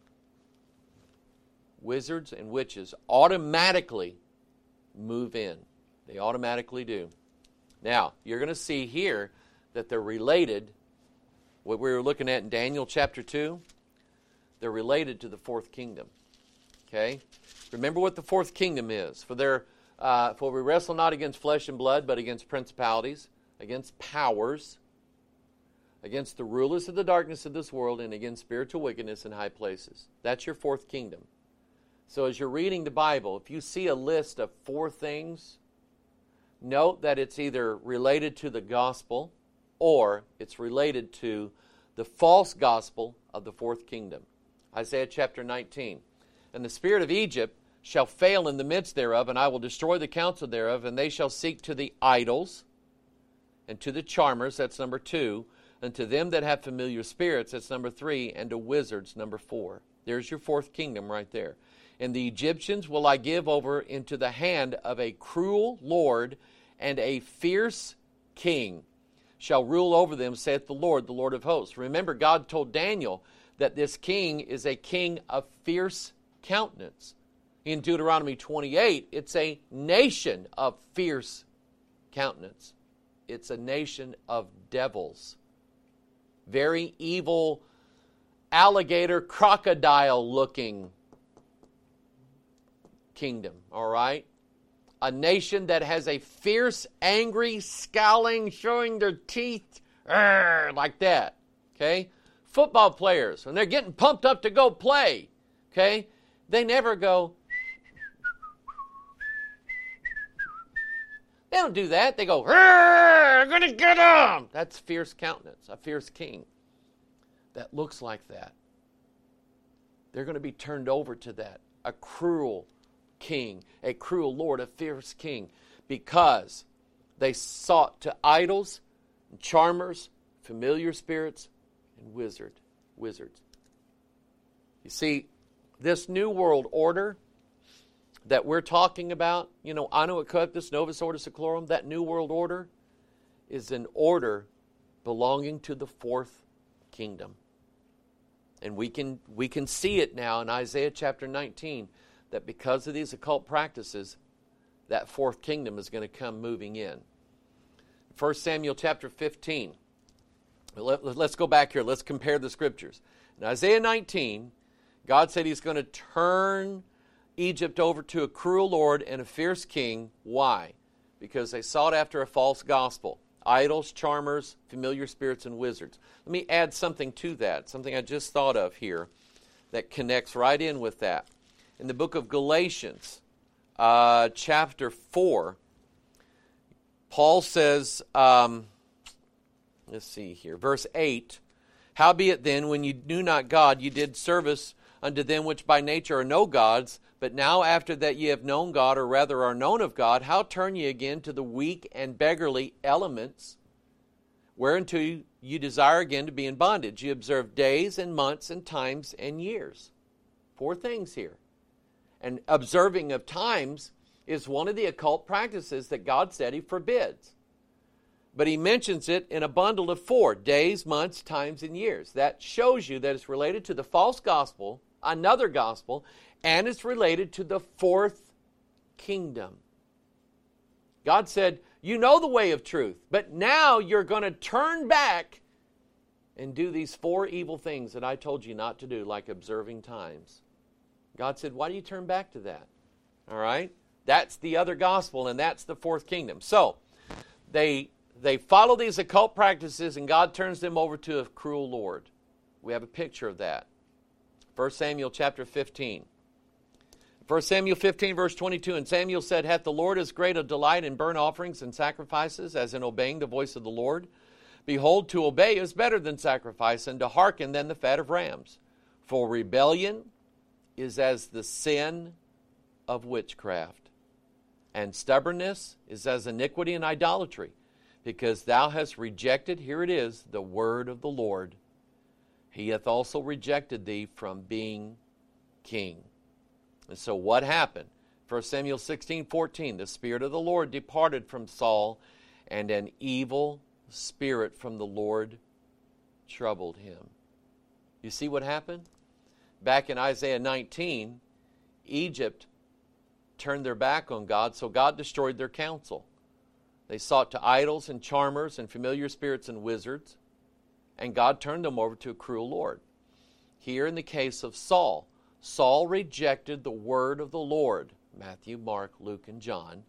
wizards and witches automatically move in. They automatically do. Now, you're going to see here that they're related. What we were looking at in Daniel chapter 2, they're related to the fourth kingdom. Okay? Remember what the fourth kingdom is. For we wrestle not against flesh and blood, but against principalities, against powers, against the rulers of the darkness of this world, and against spiritual wickedness in high places. That's your fourth kingdom. So as you're reading the Bible, if you see a list of 4 things, note that it's either related to the gospel or it's related to the false gospel of the fourth kingdom. Isaiah chapter 19. And the spirit of Egypt shall fail in the midst thereof, and I will destroy the counsel thereof, and they shall seek to the idols and to the charmers, that's number 2, and to them that have familiar spirits, that's number 3, and to wizards, number 4. There's your fourth kingdom right there. And the Egyptians will I give over into the hand of a cruel lord, and a fierce king shall rule over them, saith the Lord of hosts. Remember, God told Daniel that this king is a king of fierce countenance. In Deuteronomy 28, it's a nation of fierce countenance. It's a nation of devils. Very evil, alligator, crocodile-looking kingdom, all right? A nation that has a fierce, angry, scowling, showing their teeth, like that, okay? Football players, when they're getting pumped up to go play, okay, they never go, they don't do that. They go, I'm going to get them. That's fierce countenance, a fierce king that looks like that. They're going to be turned over to that, a cruel king, a cruel lord, a fierce king, because they sought to idols and charmers, familiar spirits, and wizards. You see, this new world order that we're talking about, Anno et Coeptis Novus Ordo Seclorum, that new world order is an order belonging to the fourth kingdom. And we can see it now in Isaiah chapter 19, that because of these occult practices, that fourth kingdom is going to come moving in. 1 Samuel chapter 15. Let's go back here. Let's compare the scriptures. In Isaiah 19, God said He's going to turn Egypt over to a cruel lord and a fierce king. Why? Because they sought after a false gospel. Idols, charmers, familiar spirits, and wizards. Let me add something to that, something I just thought of here that connects right in with that. In the book of Galatians, chapter 4, Paul says, let's see here, verse 8, Howbeit then, when you knew not God, you did service unto them which by nature are no gods, but now after that ye have known God, or rather are known of God, how turn ye again to the weak and beggarly elements, whereunto you desire again to be in bondage? You observe days and months and times and years. 4 things here. And observing of times is one of the occult practices that God said He forbids. But He mentions it in a bundle of 4, days, months, times, and years. That shows you that it's related to the false gospel, another gospel, and it's related to the 4th kingdom. God said, you know the way of truth, but now you're going to turn back and do these 4 evil things that I told you not to do, like observing times. God said, why do you turn back to that? All right? That's the other gospel, and that's the 4th kingdom. So, they follow these occult practices, and God turns them over to a cruel Lord. We have a picture of that. 1 Samuel chapter 15. 1 Samuel 15, verse 22, and Samuel said, hath the Lord as great a delight in burnt offerings and sacrifices as in obeying the voice of the Lord? Behold, to obey is better than sacrifice, and to hearken than the fat of rams. For rebellion is as the sin of witchcraft, and stubbornness is as iniquity and idolatry, because thou hast rejected, here it is, the word of the Lord. He hath also rejected thee from being king. And so what happened? 1 Samuel 16:14, the Spirit of the Lord departed from Saul, and an evil spirit from the Lord troubled him. You see what happened? Back in Isaiah 19, Egypt turned their back on God, so God destroyed their counsel. They sought to idols and charmers and familiar spirits and wizards, and God turned them over to a cruel Lord. Here in the case of Saul, Saul rejected the word of the Lord. Matthew, Mark, Luke, and John.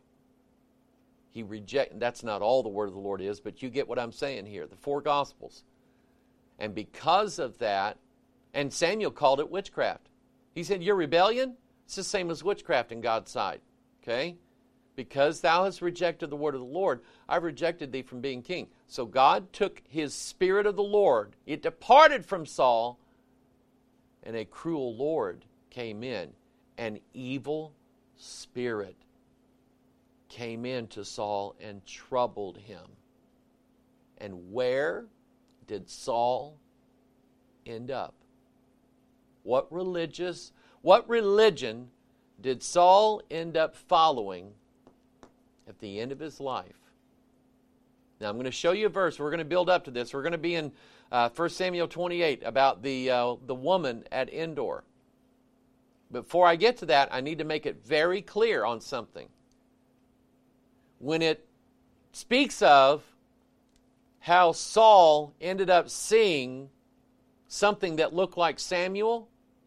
He rejected, that's not all the word of the Lord is, but you get what I'm saying here, the 4 Gospels. And because of that, and Samuel called it witchcraft. He said, your rebellion, it's the same as witchcraft in God's sight. Okay? Because thou hast rejected the word of the Lord, I've rejected thee from being king. So God took His Spirit of the Lord. It departed from Saul, and a cruel Lord came in. An evil spirit came into Saul and troubled him. And where did Saul end up? What religion did Saul end up following at the end of his life? Now I'm going to show you a verse. We're going to build up to this. We're going to be in 1 Samuel 28 about the woman at Endor. Before I get to that, I need to make it very clear on something. When it speaks of how Saul ended up seeing something that looked like Samuel,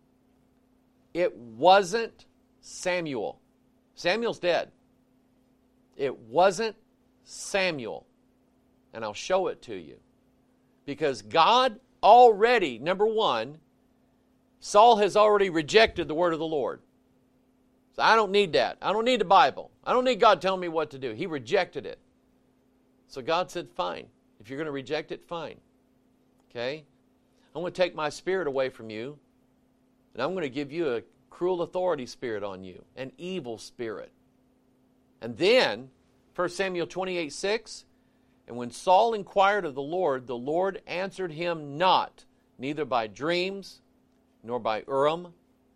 it wasn't Samuel. Samuel's dead. It wasn't Samuel. And I'll show it to you. Because God already, number one, Saul has already rejected the word of the Lord. So I don't need that. I don't need the Bible. I don't need God telling me what to do. He rejected it. So God said, fine. If you're going to reject it, fine. Okay? I'm going to take my spirit away from you, and I'm going to give you a cruel authority spirit on you, an evil spirit. And then, 1 Samuel 28:6, and when Saul inquired of the Lord answered him not, neither by dreams, nor by Urim,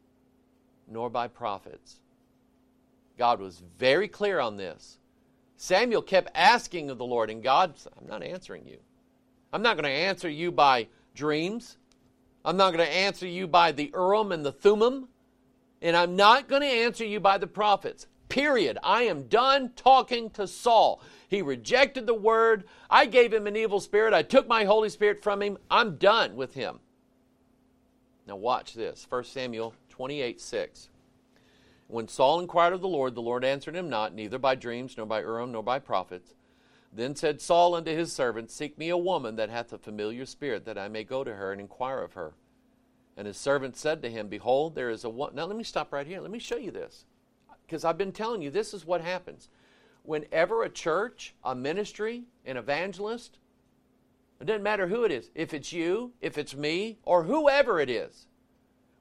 nor by prophets. God was very clear on this. Samuel kept asking of the Lord, and God said, I'm not answering you. I'm not going to answer you by dreams. I'm not going to answer you by the Urim and the Thummim. And I'm not going to answer you by the prophets. Period. I am done talking to Saul. He rejected the word. I gave him an evil spirit. I took my Holy Spirit from him. I'm done with him. Now watch this. 1 Samuel 28:6. When Saul inquired of the Lord answered him not, neither by dreams, nor by Urim, nor by prophets. Then said Saul unto his servant, Seek me a woman that hath a familiar spirit, that I may go to her and inquire of her. And his servant said to him, Behold, there is a woman. Now let me stop right here. Let me show you this. Because I've been telling you, this is what happens. Whenever a church, a ministry, an evangelist, it doesn't matter who it is, if it's you, if it's me, or whoever it is,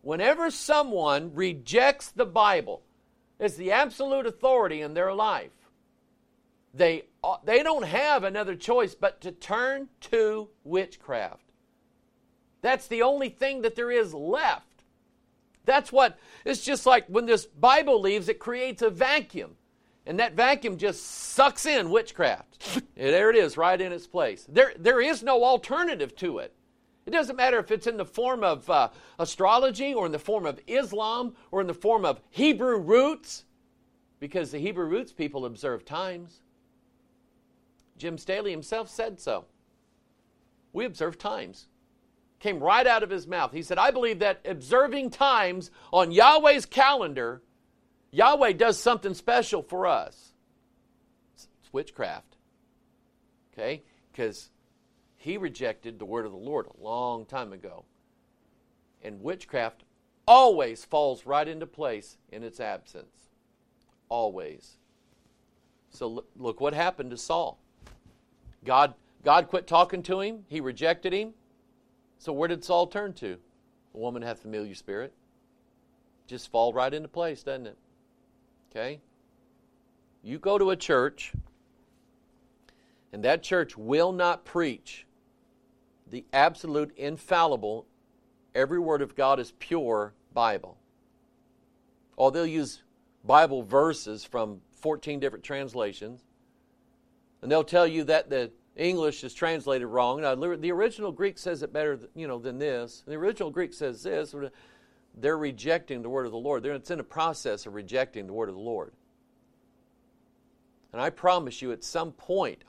Whenever someone rejects the Bible as the absolute authority in their life, they don't have another choice but to turn to witchcraft. That's the only thing that there is left. That's what, it's just like when this Bible leaves, it creates a vacuum. And that vacuum just sucks in witchcraft. And there it is, right in its place. There is no alternative to it. It doesn't matter if it's in the form of astrology or in the form of Islam or in the form of Hebrew roots, because the Hebrew roots people observe times. Jim Staley himself said so. We observe times. Came right out of his mouth. He said, I believe that observing times on Yahweh's calendar, Yahweh does something special for us. It's witchcraft. Okay? Because he rejected the word of the Lord a long time ago. And witchcraft always falls right into place in its absence. Always. So look what happened to Saul. God quit talking to him. He rejected him. So where did Saul turn to? A woman hath familiar spirit. Just fall right into place, doesn't it? Okay? You go to a church, and that church will not preach the absolute, infallible, every word of God is pure Bible. Or they'll use Bible verses from 14 different translations, and they'll tell you that the English is translated wrong. Now, the original Greek says it better, than this. The original Greek says this. They're rejecting the word of the Lord. It's in a process of rejecting the word of the Lord. And I promise you, at some point,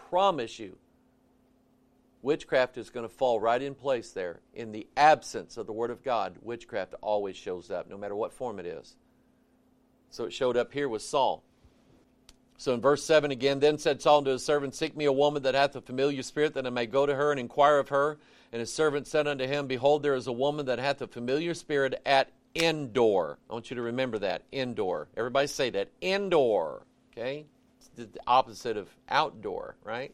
witchcraft is going to fall right in place there. In the absence of the word of God, witchcraft always shows up, no matter what form it is. So it showed up here with Saul. So in verse 7 again, then said Saul unto his servant, seek me a woman that hath a familiar spirit, that I may go to her and inquire of her. And his servant said unto him, behold, there is a woman that hath a familiar spirit at Endor. I want you to remember that, Endor. Everybody say that, Endor. Okay? It's the opposite of outdoor, right?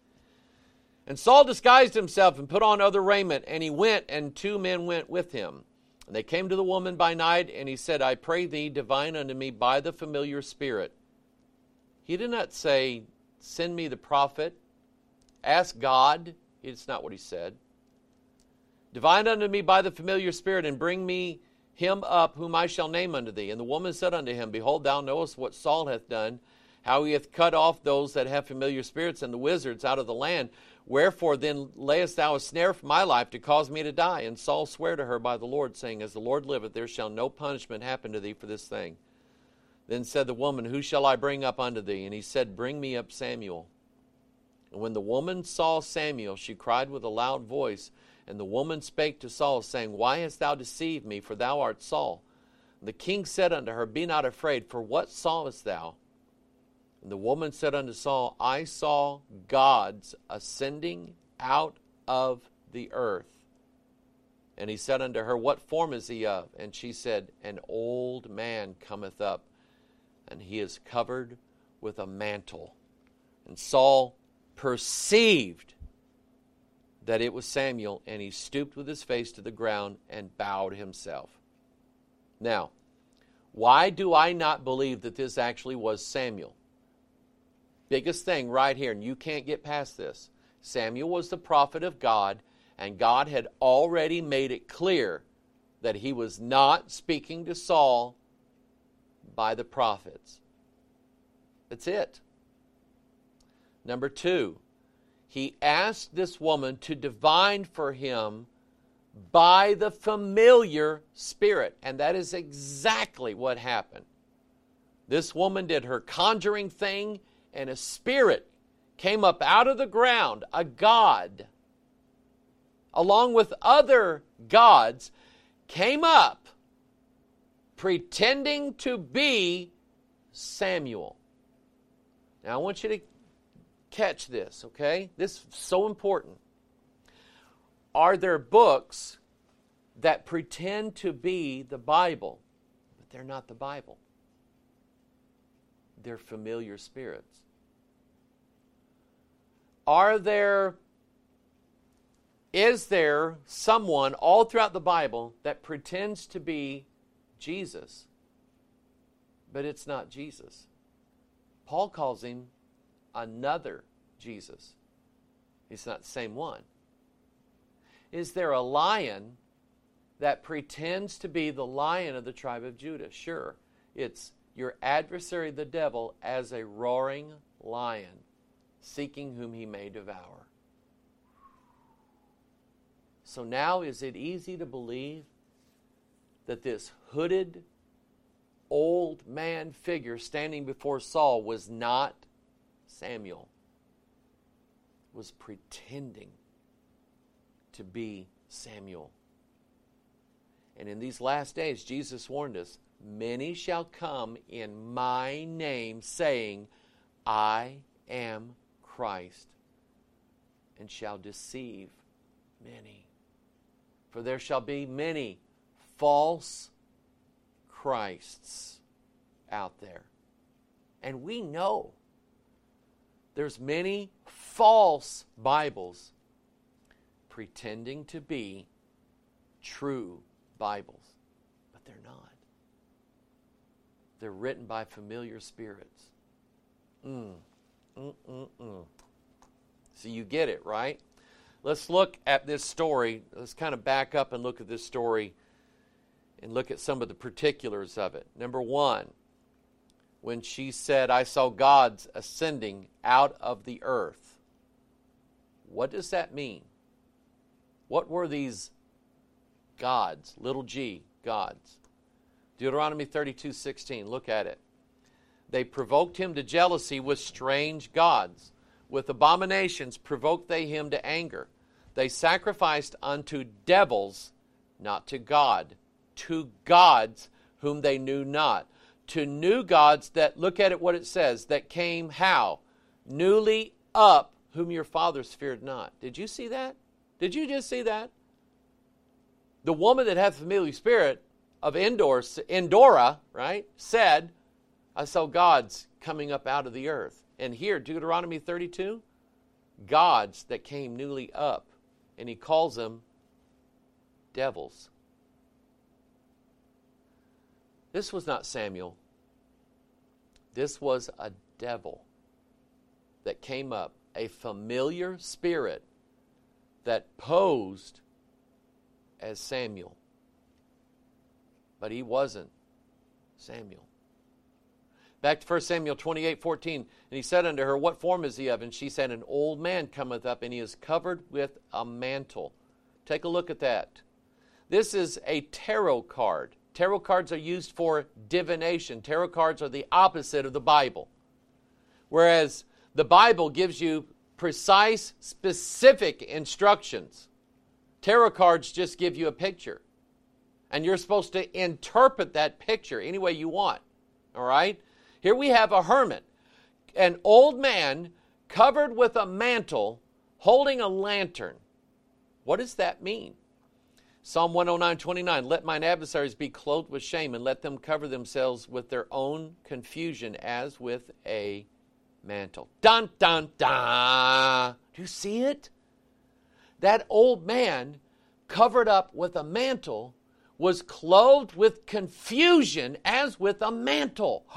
And Saul disguised himself and put on other raiment, and he went, and 2 men went with him. And they came to the woman by night, and he said, I pray thee, divine unto me by the familiar spirit. He did not say, send me the prophet, ask God. It's not what he said. Divine unto me by the familiar spirit, and bring me him up, whom I shall name unto thee. And the woman said unto him, behold, thou knowest what Saul hath done, how he hath cut off those that have familiar spirits and the wizards out of the land. Wherefore then layest thou a snare for my life to cause me to die? And Saul sware to her by the Lord, saying, as the Lord liveth, there shall no punishment happen to thee for this thing. Then said the woman, who shall I bring up unto thee? And he said, bring me up Samuel. And when the woman saw Samuel, she cried with a loud voice. And the woman spake to Saul, saying, why hast thou deceived me? For thou art Saul. And the king said unto her, be not afraid, for what sawest thou? And the woman said unto Saul, I saw gods ascending out of the earth. And he said unto her, what form is he of? And she said, an old man cometh up, and he is covered with a mantle. And Saul perceived that it was Samuel, and he stooped with his face to the ground and bowed himself. Now, why do I not believe that this actually was Samuel? Biggest thing right here, and you can't get past this. Samuel was the prophet of God, and God had already made it clear that he was not speaking to Saul by the prophets. That's it. Number 2, he asked this woman to divine for him by the familiar spirit. And that is exactly what happened. This woman did her conjuring thing, and a spirit came up out of the ground, a god, along with other gods, came up pretending to be Samuel. Now I want you to catch this, okay? This is so important. Are there books that pretend to be the Bible, but they're not the Bible? They're familiar spirits. Are there Is there someone all throughout the Bible that pretends to be Jesus, but it's not Jesus? Paul calls him another Jesus. He's not the same one. Is there a lion that pretends to be the Lion of the tribe of Judah? Sure. It's your adversary, the devil, as a roaring lion, seeking whom he may devour. So now, is it easy to believe that this hooded, old man figure standing before Saul was not Samuel? Was pretending to be Samuel. And in these last days, Jesus warned us, many shall come in my name, saying, I am Christ, and shall deceive many. For there shall be many false Christs out there. And we know there's many false Bibles pretending to be true Bibles, but they're not. They're written by familiar spirits. So you get it, right? Let's look at this story. Let's kind of back up and look at this story and look at some of the particulars of it. Number one, when she said, I saw gods ascending out of the earth. What does that mean? What were these gods, little g, gods? Deuteronomy 32:16, look at it. They provoked him to jealousy with strange gods. With abominations provoked they him to anger. They sacrificed unto devils, not to God, to gods whom they knew not. To new gods that, look at it what it says, that came how? Newly up, whom your fathers feared not. Did you see that? Did you just see that? The woman that hath familiar spirit of Endora, right, said, I saw gods coming up out of the earth. And here, Deuteronomy 32, gods that came newly up. And he calls them devils. This was not Samuel. This was a devil that came up, a familiar spirit that posed as Samuel. But he wasn't Samuel. Back to 1 Samuel 28:14. And he said unto her, what form is he of? And she said, an old man cometh up, and he is covered with a mantle. Take a look at that. This is a tarot card. Tarot cards are used for divination. Tarot cards are the opposite of the Bible. Whereas the Bible gives you precise, specific instructions. Tarot cards just give you a picture. And you're supposed to interpret that picture any way you want. All right? Here we have a hermit, an old man covered with a mantle, holding a lantern. What does that mean? Psalm 109:29, let mine adversaries be clothed with shame, and let them cover themselves with their own confusion as with a mantle. Dun, dun, dun. Do you see it? That old man covered up with a mantle was clothed with confusion as with a mantle.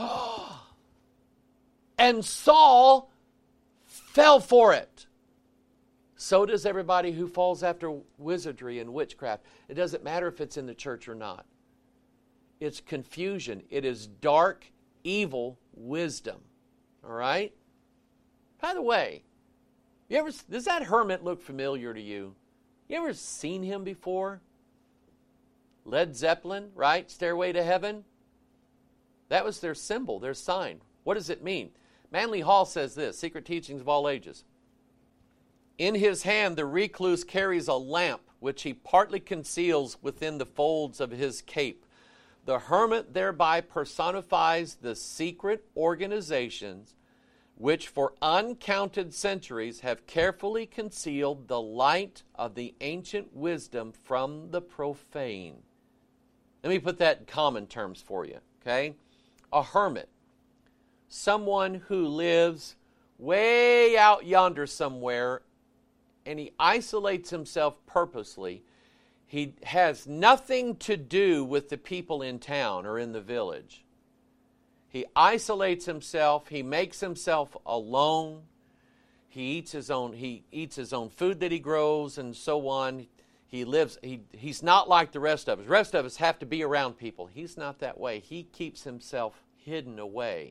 And Saul fell for it. So does everybody who falls after wizardry and witchcraft. It doesn't matter if it's in the church or not. It's confusion. It is dark, evil wisdom. All right? By the way, does that hermit look familiar to you? You ever seen him before? Led Zeppelin, right? Stairway to Heaven. That was their symbol, their sign. What does it mean? Manly Hall says this, Secret Teachings of All Ages. In his hand the recluse carries a lamp, which he partly conceals within the folds of his cape. The hermit thereby personifies the secret organizations which for uncounted centuries have carefully concealed the light of the ancient wisdom from the profane. Let me put that in common terms for you, okay? A hermit, someone who lives way out yonder somewhere and he isolates himself purposely. He has nothing to do with the people in town or in the village. He isolates himself. He makes himself alone. He eats his own food that he grows and so on. He's not like the rest of us. The rest of us have to be around people. He's not that way. He keeps himself hidden away.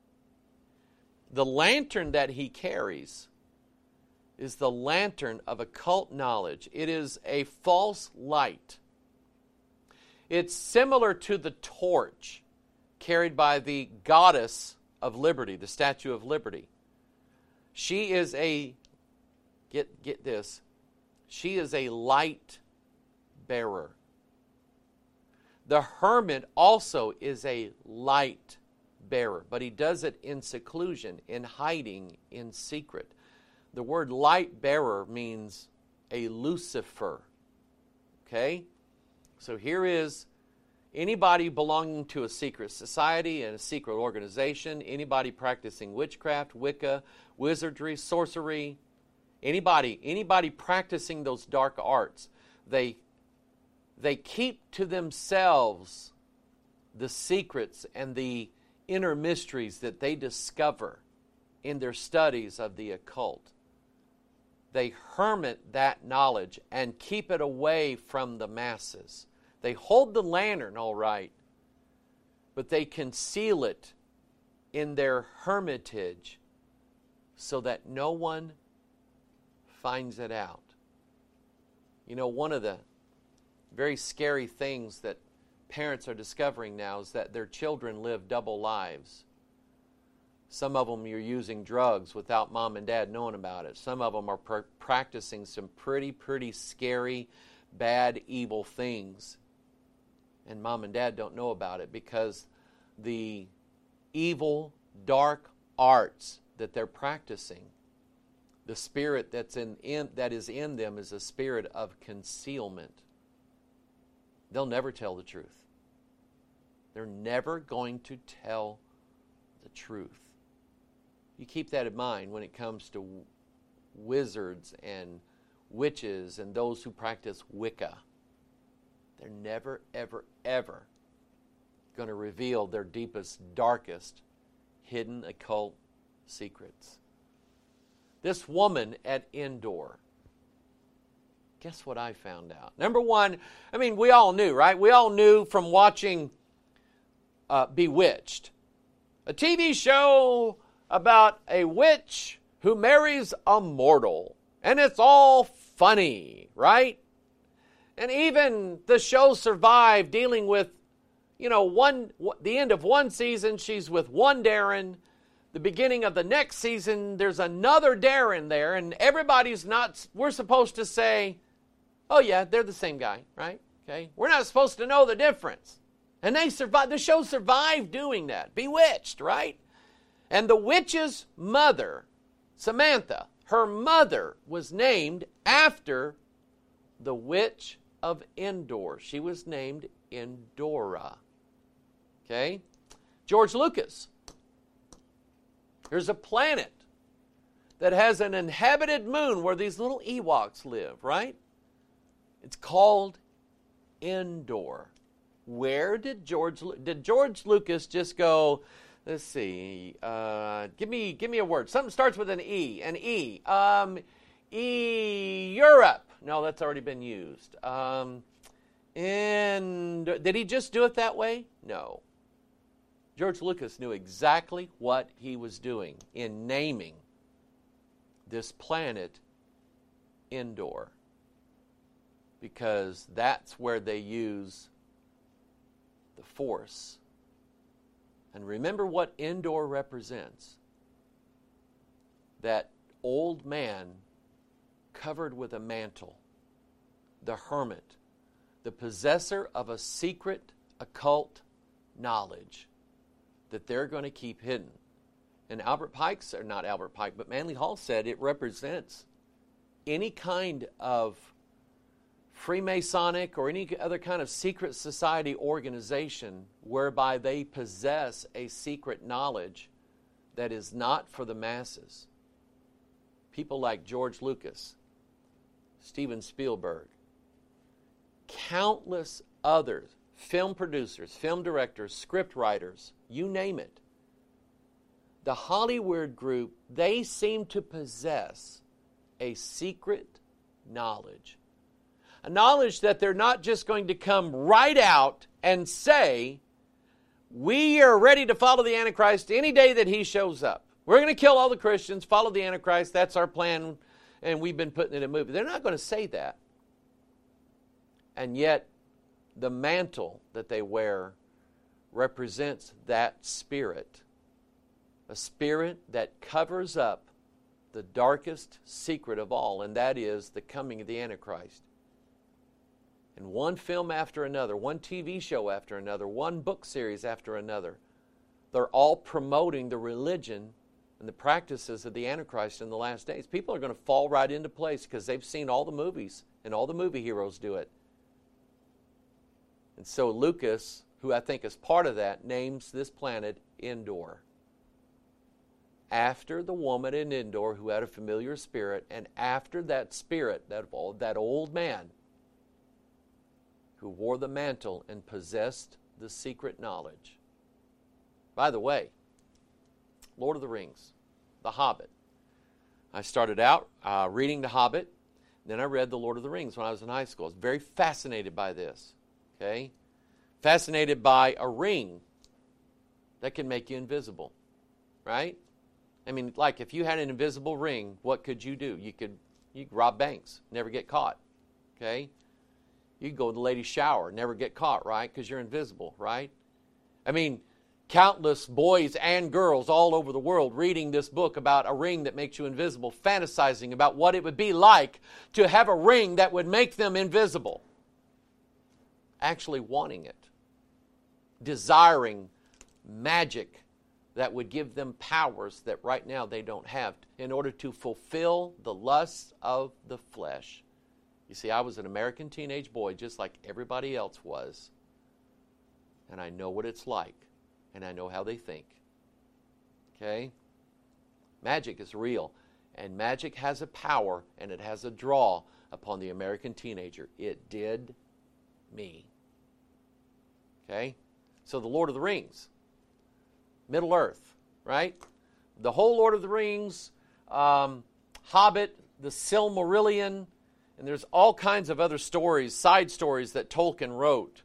The lantern that he carries is the lantern of occult knowledge. It is a false light. It's similar to the torch carried by the goddess of liberty, the Statue of Liberty. She is get this, she is a light bearer. The hermit also is a light bearer, but he does it in seclusion, in hiding, in secret. The word light bearer means a Lucifer. Okay? So here is anybody belonging to a secret society and a secret organization, anybody practicing witchcraft, Wicca, wizardry, sorcery, anybody practicing those dark arts, they keep to themselves the secrets and the inner mysteries that they discover in their studies of the occult. They hermit that knowledge and keep it away from the masses. They hold the lantern, all right, but they conceal it in their hermitage so that no one finds it out. You know, one of the very scary things that parents are discovering now is that their children live double lives. Some of them are using drugs without mom and dad knowing about it. Some of them are practicing some pretty scary, bad, evil things. And mom and dad don't know about it because the evil, dark arts that they're practicing, the spirit that is in them is a spirit of concealment. They'll never tell the truth. They're never going to tell the truth. You keep that in mind when it comes to wizards and witches and those who practice Wicca. They're never, ever going to reveal their deepest, darkest, hidden occult secrets. This woman at Endor, guess what I found out? Number one, I mean, we all knew, right? We all knew from watching Bewitched, a TV show about a witch who marries a mortal. And it's all funny, right? And even the show survived dealing with, the end of one season, she's with one Darren. The beginning of the next season, there's another Darren there. And we're supposed to say, oh yeah, they're the same guy, right? Okay. We're not supposed to know the difference. And the show survived doing that. Bewitched, right? And the witch's mother, Samantha, her mother was named after the witch of Endor. She was named Endora. Okay? George Lucas. There's a planet that has an inhabited moon where these little Ewoks live, right? It's called Endor. Where did George Lucas just go, let's see, give me a word. Something starts with an E. An E. Europe. No, that's already been used. And did he just do it that way? No. George Lucas knew exactly what he was doing in naming this planet Endor, because that's where they use the Force. And remember what Endor represents. That old man covered with a mantle, the hermit, the possessor of a secret occult knowledge that they're going to keep hidden. And Manly Hall said it represents any kind of Freemasonic or any other kind of secret society organization whereby they possess a secret knowledge that is not for the masses. People like George Lucas Steven Spielberg, countless others, film producers, film directors, script writers, you name it. The Hollywood group, they seem to possess a secret knowledge. A knowledge that they're not just going to come right out and say, we are ready to follow the Antichrist any day that he shows up. We're going to kill all the Christians, follow the Antichrist, that's our plan, and we've been putting it in a movie. They're not going to say that. And yet, the mantle that they wear represents that spirit. A spirit that covers up the darkest secret of all, and that is the coming of the Antichrist. And one film after another, one TV show after another, one book series after another, they're all promoting the religion and the practices of the Antichrist in the last days. People are going to fall right into place because they've seen all the movies, and all the movie heroes do it. And so Lucas, who I think is part of that, names this planet Endor, after the woman in Endor who had a familiar spirit, and after that spirit, that old man who wore the mantle and possessed the secret knowledge. By the way, Lord of the Rings, The Hobbit. I started out reading The Hobbit, then I read The Lord of the Rings when I was in high school. I was very fascinated by this. Okay? Fascinated by a ring that can make you invisible. Right? I mean, like if you had an invisible ring, what could you do? You could rob banks, never get caught. Okay? You could go to the ladies' shower, never get caught, right? Because you're invisible, right? I mean, countless boys and girls all over the world reading this book about a ring that makes you invisible, fantasizing about what it would be like to have a ring that would make them invisible. Actually wanting it. Desiring magic that would give them powers that right now they don't have in order to fulfill the lusts of the flesh. You see, I was an American teenage boy just like everybody else was. And I know what it's like. And I know how they think. Okay? Magic is real. And magic has a power and it has a draw upon the American teenager. It did me. Okay? So the Lord of the Rings. Middle Earth. Right? The whole Lord of the Rings, Hobbit, the Silmarillion, and there's all kinds of other stories, side stories that Tolkien wrote.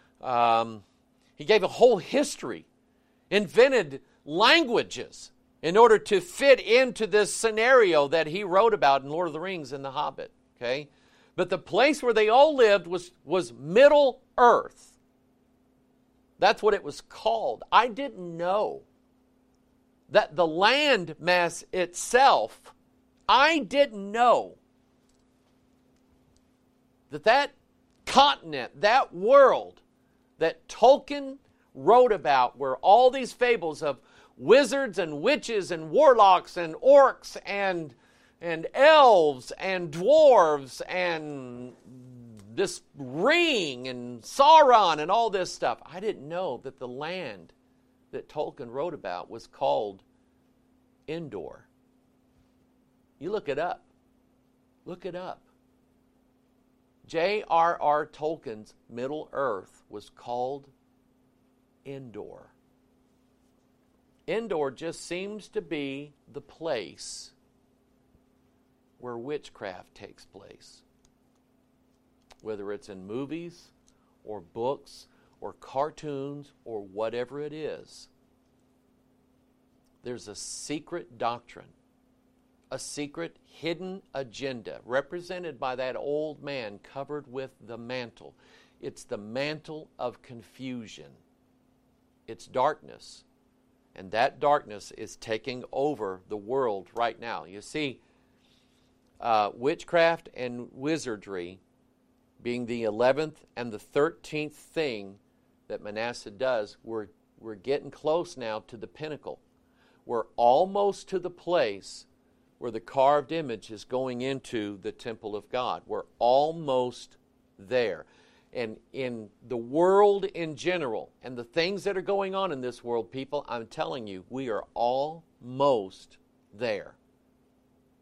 He gave a whole history, invented languages in order to fit into this scenario that he wrote about in Lord of the Rings and The Hobbit. Okay? But the place where they all lived was Middle Earth. That's what it was called. I didn't know that the land mass itself, I didn't know that continent, that world that Tolkien wrote about, where all these fables of wizards and witches and warlocks and orcs and elves and dwarves and this ring and Sauron and all this stuff. I didn't know that the land that Tolkien wrote about was called Endor. You look it up. Look it up. J.R.R. Tolkien's Middle Earth was called Endor. Endor just seems to be the place where witchcraft takes place. Whether it's in movies or books or cartoons or whatever it is, there's a secret doctrine, a secret hidden agenda represented by that old man covered with the mantle. It's the mantle of confusion. It's darkness. And that darkness is taking over the world right now. You see, witchcraft and wizardry being the 11th and the 13th thing that Manasseh does, we're getting close now to the pinnacle. We're almost to the place where the carved image is going into the temple of God. We're almost there. And in the world in general, and the things that are going on in this world, people, I'm telling you, we are almost there.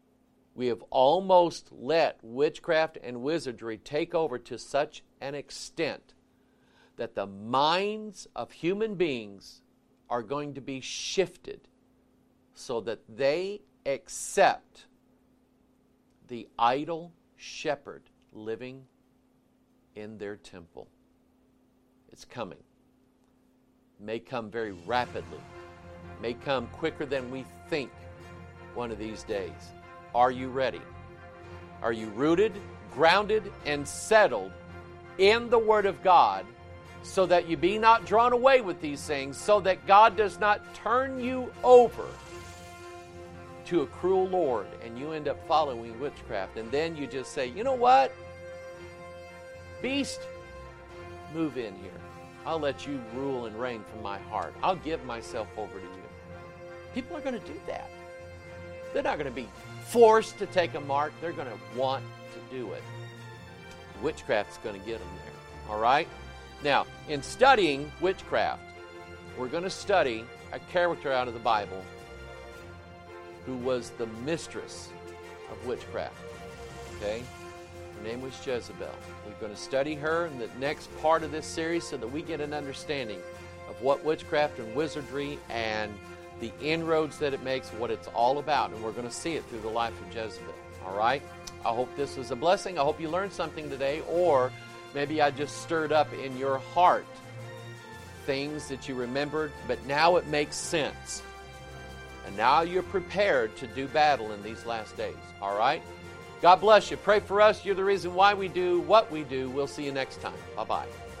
We have almost let witchcraft and wizardry take over to such an extent that the minds of human beings are going to be shifted so that they accept the idol shepherd living in their temple. It's coming. It may come very rapidly. It may come quicker than we think one of these days. Are you ready? Are you rooted, grounded, and settled in the Word of God so that you be not drawn away with these things, so that God does not turn you over to a cruel Lord and you end up following witchcraft, and then you just say, you know what? Beast, move in here. I'll let you rule and reign from my heart. I'll give myself over to you. People are going to do that. They're not going to be forced to take a mark. They're going to want to do it. Witchcraft's going to get them there. All right? Now, in studying witchcraft, we're going to study a character out of the Bible who was the mistress of witchcraft. Okay? Her name was Jezebel. We're going to study her in the next part of this series so that we get an understanding of what witchcraft and wizardry and the inroads that it makes, what it's all about. And we're going to see it through the life of Jezebel. All right? I hope this was a blessing. I hope you learned something today, or maybe I just stirred up in your heart things that you remembered, but now it makes sense. And now you're prepared to do battle in these last days. All right? God bless you. Pray for us. You're the reason why we do what we do. We'll see you next time. Bye-bye.